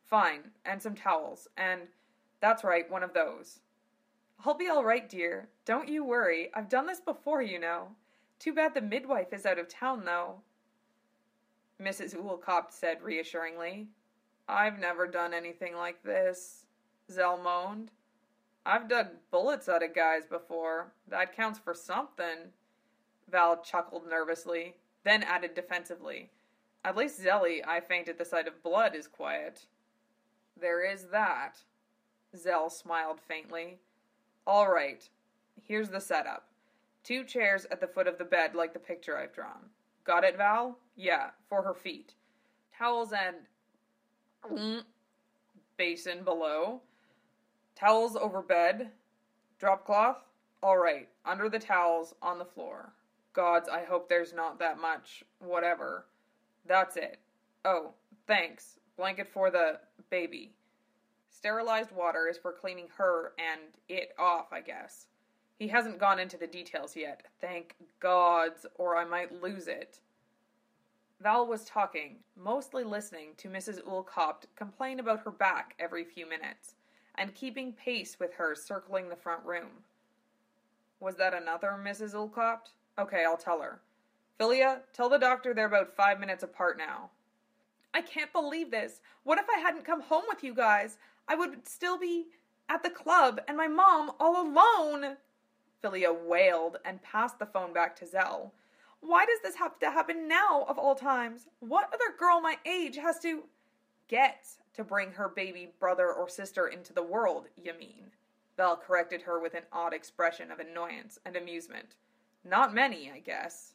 Fine, and some towels, and, that's right, one of those. I'll be all right, dear. Don't you worry. I've done this before, you know. Too bad the midwife is out of town, though. Missus Woolcott said reassuringly. I've never done anything like this, Zell moaned. I've dug bullets out of guys before. That counts for something. Val chuckled nervously, then added defensively. At least Zelly, I faint at the sight of blood, is quiet. There is that. Zell smiled faintly. All right, here's the setup. Two chairs at the foot of the bed like the picture I've drawn. Got it, Val? Yeah, for her feet. Towels and... Mm, basin below. Towels over bed. Drop cloth? All right, under the towels, on the floor. Gods, I hope there's not that much, whatever. That's it. Oh, thanks. Blanket for the baby. Sterilized water is for cleaning her and it off, I guess. He hasn't gone into the details yet. Thank gods, or I might lose it. Val was talking, mostly listening to Missus Woolcott complain about her back every few minutes, and keeping pace with her circling the front room. Was that another Missus Woolcott? Okay, I'll tell her. Philia, tell the doctor they're about five minutes apart now. I can't believe this. What if I hadn't come home with you guys? I would still be at the club, and my mom all alone. Philia wailed and passed the phone back to Zell. Why does this have to happen now, of all times? What other girl my age has to... Gets to bring her baby brother or sister into the world, you mean? Val corrected her with an odd expression of annoyance and amusement. Not many, I guess.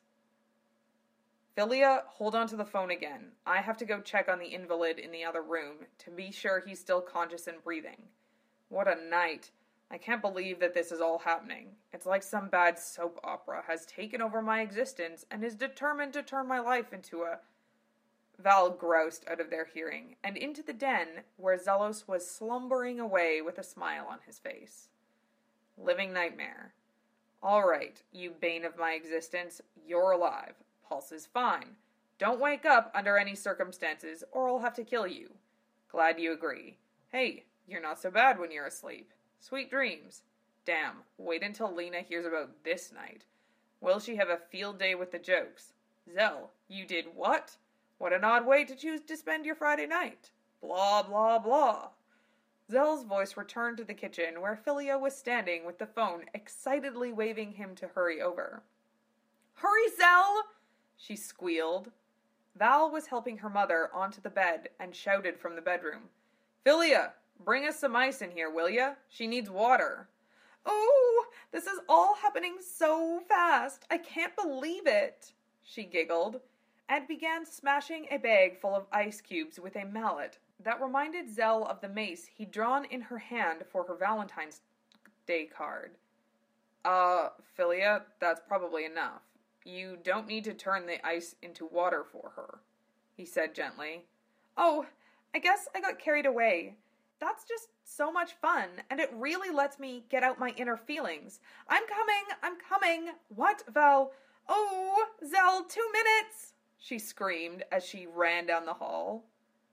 Philia, hold on to the phone again. I have to go check on the invalid in the other room to be sure he's still conscious and breathing. What a night. I can't believe that this is all happening. It's like some bad soap opera has taken over my existence and is determined to turn my life into a... Val groused out of their hearing, and into the den where Zelos was slumbering away with a smile on his face. Living nightmare. All right, you bane of my existence, you're alive. Pulse is fine. Don't wake up under any circumstances, or I'll have to kill you. Glad you agree. Hey, you're not so bad when you're asleep. Sweet dreams. Damn, wait until Lena hears about this night. Will she have a field day with the jokes? Zell, you did what? What an odd way to choose to spend your Friday night. Blah, blah, blah. Zell's voice returned to the kitchen, where Philia was standing with the phone, excitedly waving him to hurry over. Hurry, Zell! She squealed. Val was helping her mother onto the bed and shouted from the bedroom. Philia, bring us some ice in here, will ya? She needs water. Oh, this is all happening so fast. I can't believe it, she giggled, and began smashing a bag full of ice cubes with a mallet that reminded Zell of the mace he'd drawn in her hand for her Valentine's Day card. Uh, Philia, that's probably enough. You don't need to turn the ice into water for her, he said gently. Oh, I guess I got carried away. That's just so much fun, and it really lets me get out my inner feelings. I'm coming, I'm coming. What, Val? Oh, Zell, two minutes, she screamed as she ran down the hall.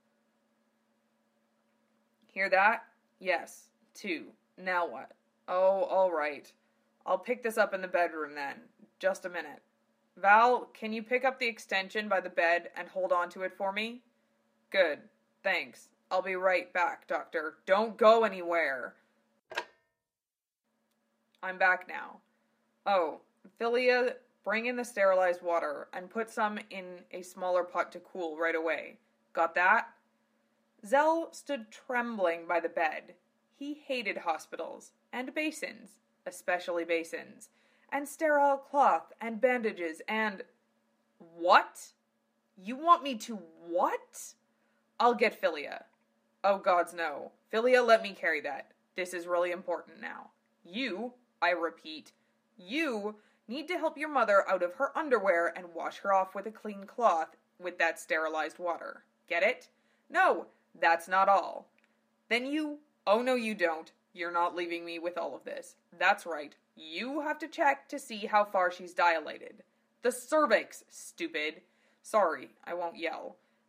Hear that? Yes, two. Now what? Oh, all right. I'll pick this up in the bedroom then. Just a minute. Val, can you pick up the extension by the bed and hold on to it for me? Good. Thanks. I'll be right back, Doctor. Don't go anywhere. I'm back now. Oh, Philia, bring in the sterilized water and put some in a smaller pot to cool right away. Got that? Zell stood trembling by the bed. He hated hospitals and basins, especially basins, and sterile cloth and bandages and... What? You want me to what? I'll get Philia. Oh, gods, no. Philia, let me carry that. This is really important now. You, I repeat, you need to help your mother out of her underwear and wash her off with a clean cloth with that sterilized water. Get it? No, that's not all. Then you... Oh, no, you don't. You're not leaving me with all of this. That's right. You have to check to see how far she's dilated. The cervix, stupid. Sorry, I won't yell.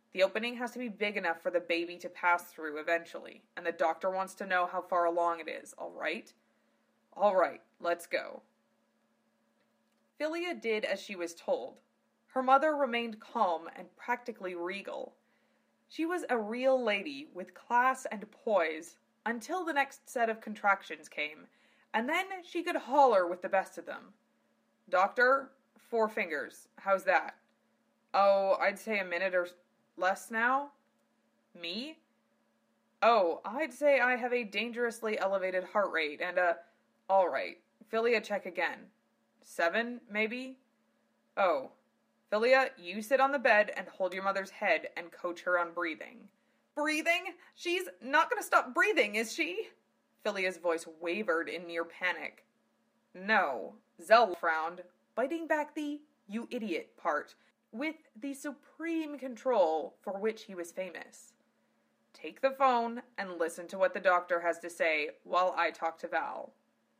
The opening has to be big enough for the baby to pass through eventually, and the doctor wants to know how far along it is, all right? All right, let's go. Philia did as she was told. Her mother remained calm and practically regal. She was a real lady with class and poise until the next set of contractions came, and then she could holler with the best of them. Doctor, four fingers. How's that? Oh, I'd say a minute or less now. Me? Oh, I'd say I have a dangerously elevated heart rate and a... All right, Philia, check again. Seven, maybe? Oh, Philia, you sit on the bed and hold your mother's head and coach her on breathing. Breathing? She's not going to stop breathing, is she? Philia's voice wavered in near panic. No, Zell frowned, biting back the "you idiot" part, with the supreme control for which he was famous. Take the phone and listen to what the doctor has to say while I talk to Val.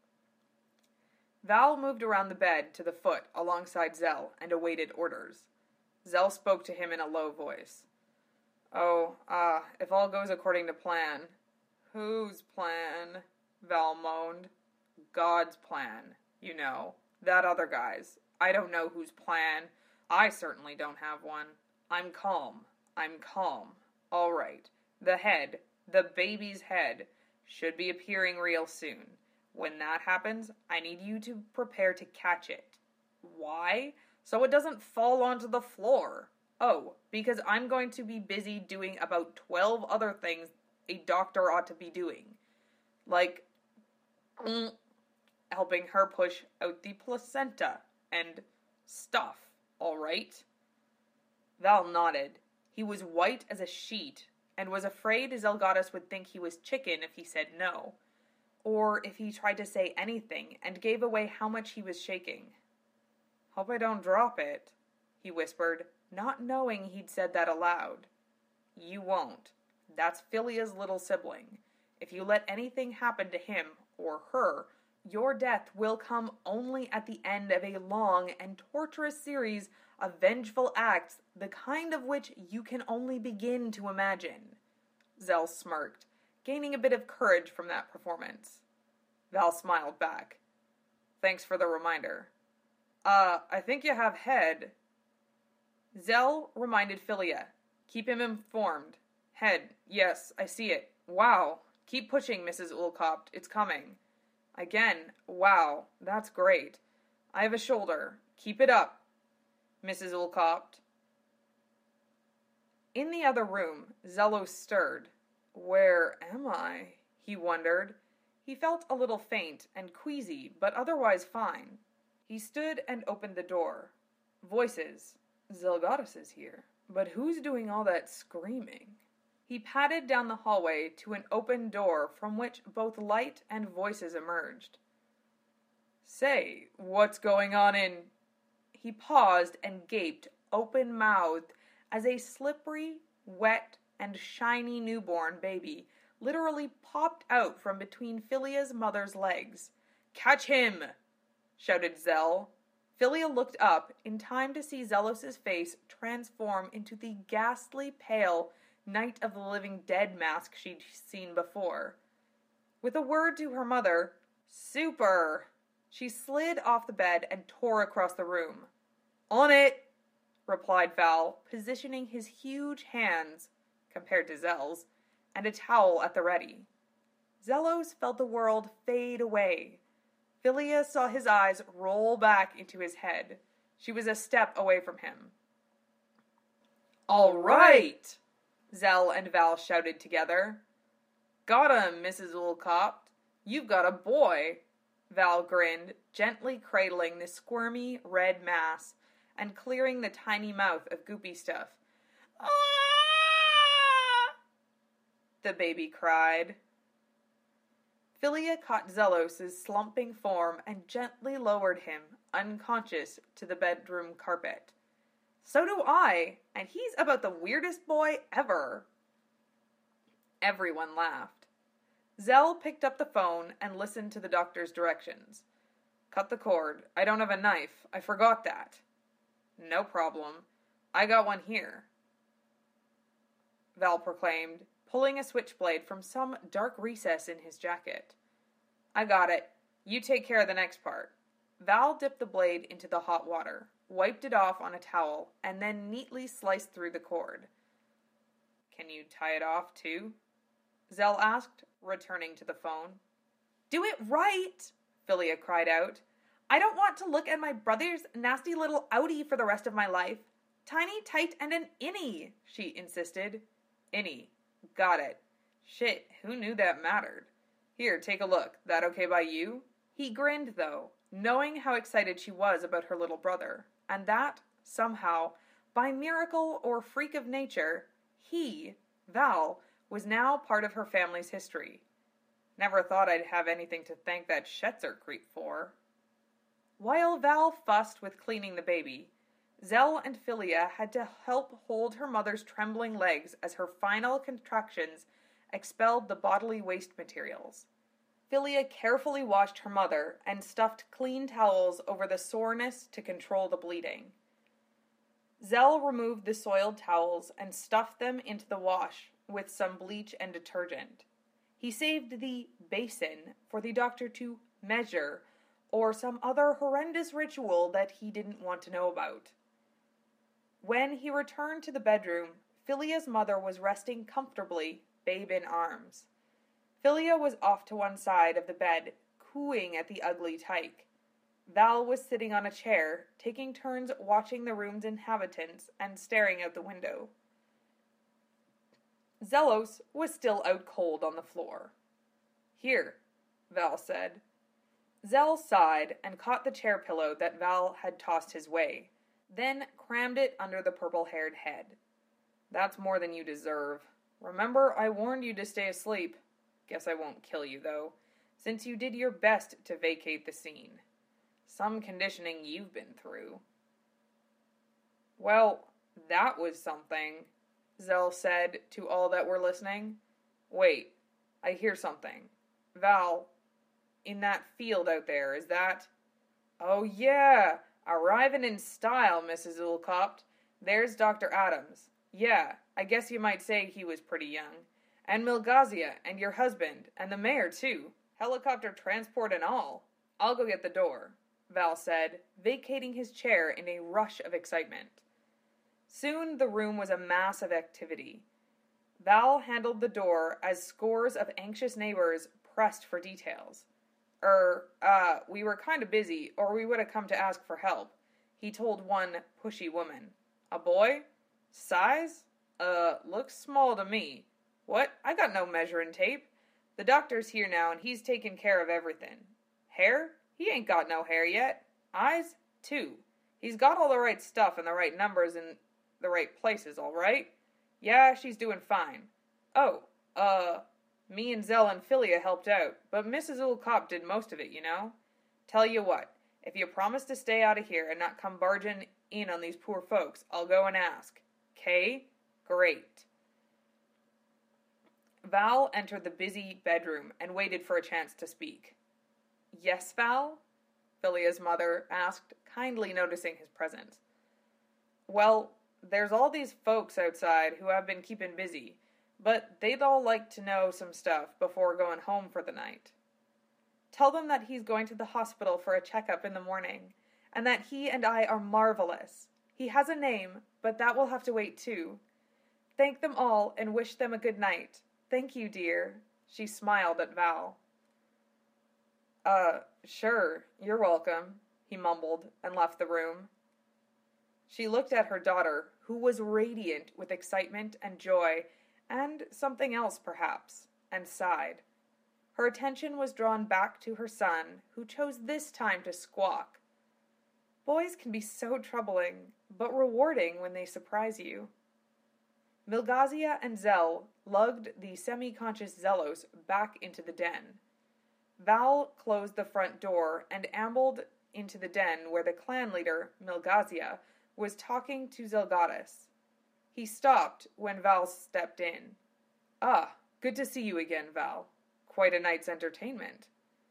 Val moved around the bed to the foot alongside Zell and awaited orders. Zell spoke to him in a low voice. Oh, ah, uh, if all goes according to plan. Whose plan? Val moaned. God's plan, you know. That other guy's. I don't know whose plan. I certainly don't have one. I'm calm. I'm calm. All right. The head, the baby's head, should be appearing real soon. When that happens, I need you to prepare to catch it. Why? So it doesn't fall onto the floor. Oh, because I'm going to be busy doing about twelve other things a doctor ought to be doing. Like, mm, helping her push out the placenta and stuff, all right? Val nodded. He was white as a sheet and was afraid Zelgadis would think he was chicken if he said no, or if he tried to say anything and gave away how much he was shaking. Hope I don't drop it, he whispered, not knowing he'd said that aloud. You won't. That's Philia's little sibling. If you let anything happen to him or her, your death will come only at the end of a long and torturous series of vengeful acts, the kind of which you can only begin to imagine. Zell smirked, gaining a bit of courage from that performance. Val smiled back. Thanks for the reminder. Uh, I think you have head. Zell reminded Philia. Keep him informed. Head, yes, I see it. Wow. Keep pushing, Missus Ulkopt. It's coming. Again, wow, that's great. I have a shoulder. Keep it up, Missus Ulkopt. In the other room, Zello stirred. Where am I? He wondered. He felt a little faint and queasy, but otherwise fine. He stood and opened the door. Voices. Zelgadis is here. But who's doing all that screaming? He padded down the hallway to an open door from which both light and voices emerged. Say, what's going on in... He paused and gaped, open-mouthed, as a slippery, wet, and shiny newborn baby literally popped out from between Philia's mother's legs. Catch him! Shouted Zell. Philia looked up in time to see Zelos' face transform into the ghastly pale Night of the Living Dead mask she'd seen before. With a word to her mother, Super! She slid off the bed and tore across the room. On it! Replied Val, positioning his huge hands, compared to Zell's, and a towel at the ready. Zelos felt the world fade away. Philia saw his eyes roll back into his head. She was a step away from him. All right! Zell and Val shouted together. Got him, Missus Ulkopt. You've got a boy. Val grinned, gently cradling the squirmy red mass and clearing the tiny mouth of goopy stuff. Ah! The baby cried. Philia caught Zelos' slumping form and gently lowered him, unconscious, to the bedroom carpet. So do I, and he's about the weirdest boy ever. Everyone laughed. Zell picked up the phone and listened to the doctor's directions. Cut the cord. I don't have a knife. I forgot that. No problem. I got one here. Val proclaimed, pulling a switchblade from some dark recess in his jacket. I got it. You take care of the next part. Val dipped the blade into the hot water, wiped it off on a towel, and then neatly sliced through the cord. Can you tie it off, too? Zell asked, returning to the phone. Do it right, Philia cried out. I don't want to look at my brother's nasty little outie for the rest of my life. Tiny, tight, and an innie, she insisted. Innie. Got it. Shit, who knew that mattered? Here, take a look. That okay by you? He grinned, though, knowing how excited she was about her little brother, and that, somehow, by miracle or freak of nature, he, Val, was now part of her family's history. Never thought I'd have anything to thank that Schetzer creep for. While Val fussed with cleaning the baby, Zell and Philia had to help hold her mother's trembling legs as her final contractions expelled the bodily waste materials. Philia carefully washed her mother and stuffed clean towels over the soreness to control the bleeding. Zell removed the soiled towels and stuffed them into the wash with some bleach and detergent. He saved the basin for the doctor to measure or some other horrendous ritual that he didn't want to know about. When he returned to the bedroom, Philia's mother was resting comfortably, babe in arms. Philia was off to one side of the bed, cooing at the ugly tyke. Val was sitting on a chair, taking turns watching the room's inhabitants and staring out the window. Zelos was still out cold on the floor. Here, Val said. Zell sighed and caught the chair pillow that Val had tossed his way, then crammed it under the purple-haired head. That's more than you deserve. Remember, I warned you to stay asleep. Guess I won't kill you, though, since you did your best to vacate the scene. Some conditioning you've been through. Well, that was something, Zell said to all that were listening. Wait, I hear something. Val, in that field out there, is that... Oh, yeah, arriving in style, Missus Ulcopt. There's Doctor Adams. Yeah, I guess you might say he was pretty young. And Milgazia, and your husband, and the mayor, too. Helicopter transport and all. I'll go get the door, Val said, vacating his chair in a rush of excitement. Soon the room was a mass of activity. Val handled the door as scores of anxious neighbors pressed for details. Er, uh, we were kind of busy, or we would have come to ask for help, he told one pushy woman. A boy? Size? Uh, looks small to me. What? I got no measuring tape. The doctor's here now, and he's taking care of everything. Hair? He ain't got no hair yet. Eyes? Two. He's got all the right stuff and the right numbers in the right places, all right? Yeah, she's doing fine. Oh, uh, me and Zell and Philia helped out, but Missus Ulcopt did most of it, you know? Tell you what, if you promise to stay out of here and not come barging in on these poor folks, I'll go and ask. 'Kay? Great. Val entered the busy bedroom and waited for a chance to speak. Yes, Val? Philia's mother asked, kindly noticing his presence. Well, there's all these folks outside who have been keeping busy, but they'd all like to know some stuff before going home for the night. Tell them that he's going to the hospital for a checkup in the morning, and that he and I are marvelous. He has a name, but that will have to wait too. Thank them all and wish them a good night. Thank you, dear. She smiled at Val. Uh, sure, you're welcome, he mumbled and left the room. She looked at her daughter, who was radiant with excitement and joy, and something else perhaps, and sighed. Her attention was drawn back to her son, who chose this time to squawk. Boys can be so troubling, but rewarding when they surprise you. Milgazia and Zell lugged the semi-conscious Zelos back into the den. Val closed the front door and ambled into the den where the clan leader, Milgazia, was talking to Zelgadis. He stopped when Val stepped in. Ah, good to see you again, Val. Quite a night's entertainment.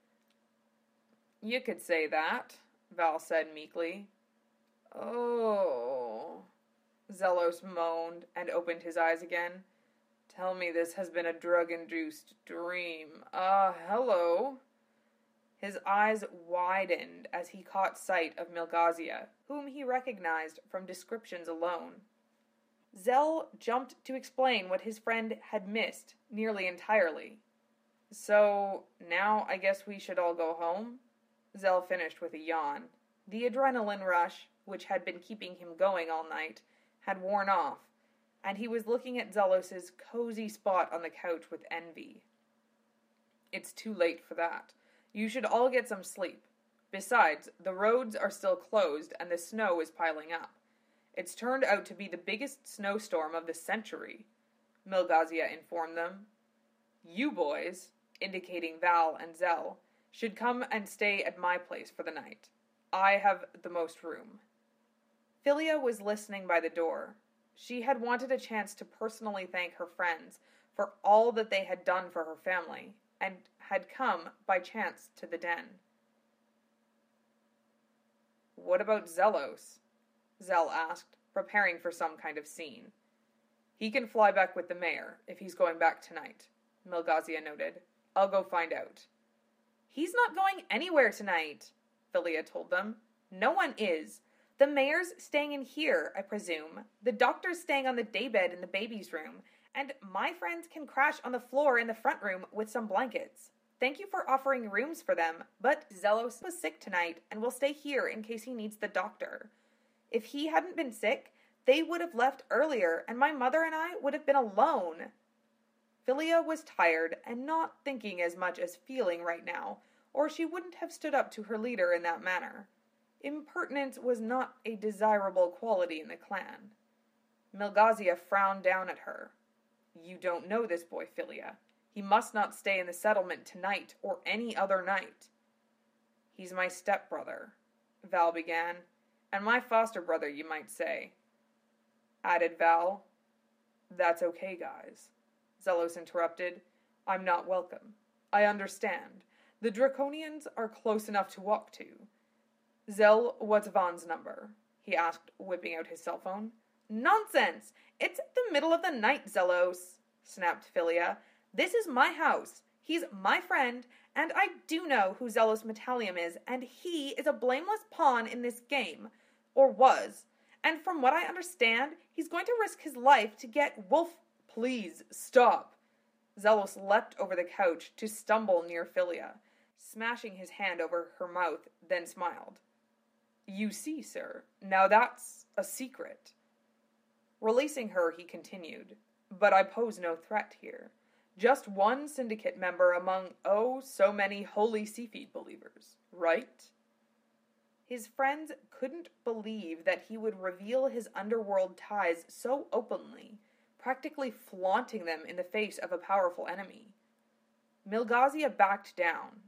You could say that, Val said meekly. Oh... Zelos moaned and opened his eyes again. Tell me this has been a drug-induced dream. Ah, uh, hello. His eyes widened as he caught sight of Milgazia, whom he recognized from descriptions alone. Zell jumped to explain what his friend had missed nearly entirely. So, now I guess we should all go home? Zell finished with a yawn. The adrenaline rush, which had been keeping him going all night, had worn off, and he was looking at Zelos' cozy spot on the couch with envy. It's too late for that. You should all get some sleep. Besides, the roads are still closed and the snow is piling up. It's turned out to be the biggest snowstorm of the century, Milgazia informed them. You boys, indicating Val and Zell, should come and stay at my place for the night. I have the most room. Philia was listening by the door. She had wanted a chance to personally thank her friends for all that they had done for her family, and had come by chance to the den. What about Zelos? Zell asked, preparing for some kind of scene. He can fly back with the mayor, if he's going back tonight, Milgazia noted. I'll go find out. He's not going anywhere tonight, Philia told them. No one is. The mayor's staying in here, I presume. The doctor's staying on the daybed in the baby's room, and my friends can crash on the floor in the front room with some blankets. Thank you for offering rooms for them, but Zelos was sick tonight and will stay here in case he needs the doctor. If he hadn't been sick, they would have left earlier, and my mother and I would have been alone. Philia was tired and not thinking as much as feeling right now, or she wouldn't have stood up to her leader in that manner. Impertinence was not a desirable quality in the clan. Milgazia frowned down at her. You don't know this boy, Philia. He must not stay in the settlement tonight or any other night. He's my stepbrother, Val began, and my foster brother, you might say, added Val. That's okay, guys, Zelos interrupted. I'm not welcome. I understand. The Draconians are close enough to walk to. Zell, what's Vaughn's number? He asked, whipping out his cell phone. Nonsense! It's the middle of the night, Zelos, snapped Philia. This is my house. He's my friend, and I do know who Zelos Metallium is, and he is a blameless pawn in this game. Or was. And from what I understand, he's going to risk his life to get Wolf... Please, stop. Zelos leapt over the couch to stumble near Philia, smashing his hand over her mouth, then smiled. You see, sir, now that's a secret. Releasing her, he continued, but I pose no threat here. Just one syndicate member among, oh, so many holy Seafeed believers, right? His friends couldn't believe that he would reveal his underworld ties so openly, practically flaunting them in the face of a powerful enemy. Milgazia backed down.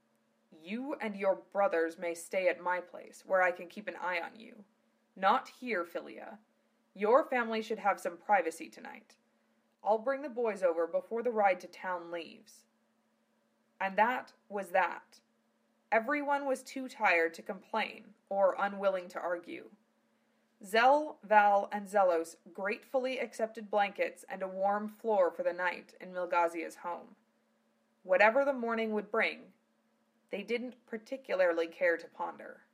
You and your brothers may stay at my place, where I can keep an eye on you. Not here, Philia. Your family should have some privacy tonight. I'll bring the boys over before the ride to town leaves. And that was that. Everyone was too tired to complain, or unwilling to argue. Zell, Val, and Zelos gratefully accepted blankets and a warm floor for the night in Milgazia's home. Whatever the morning would bring, they didn't particularly care to ponder.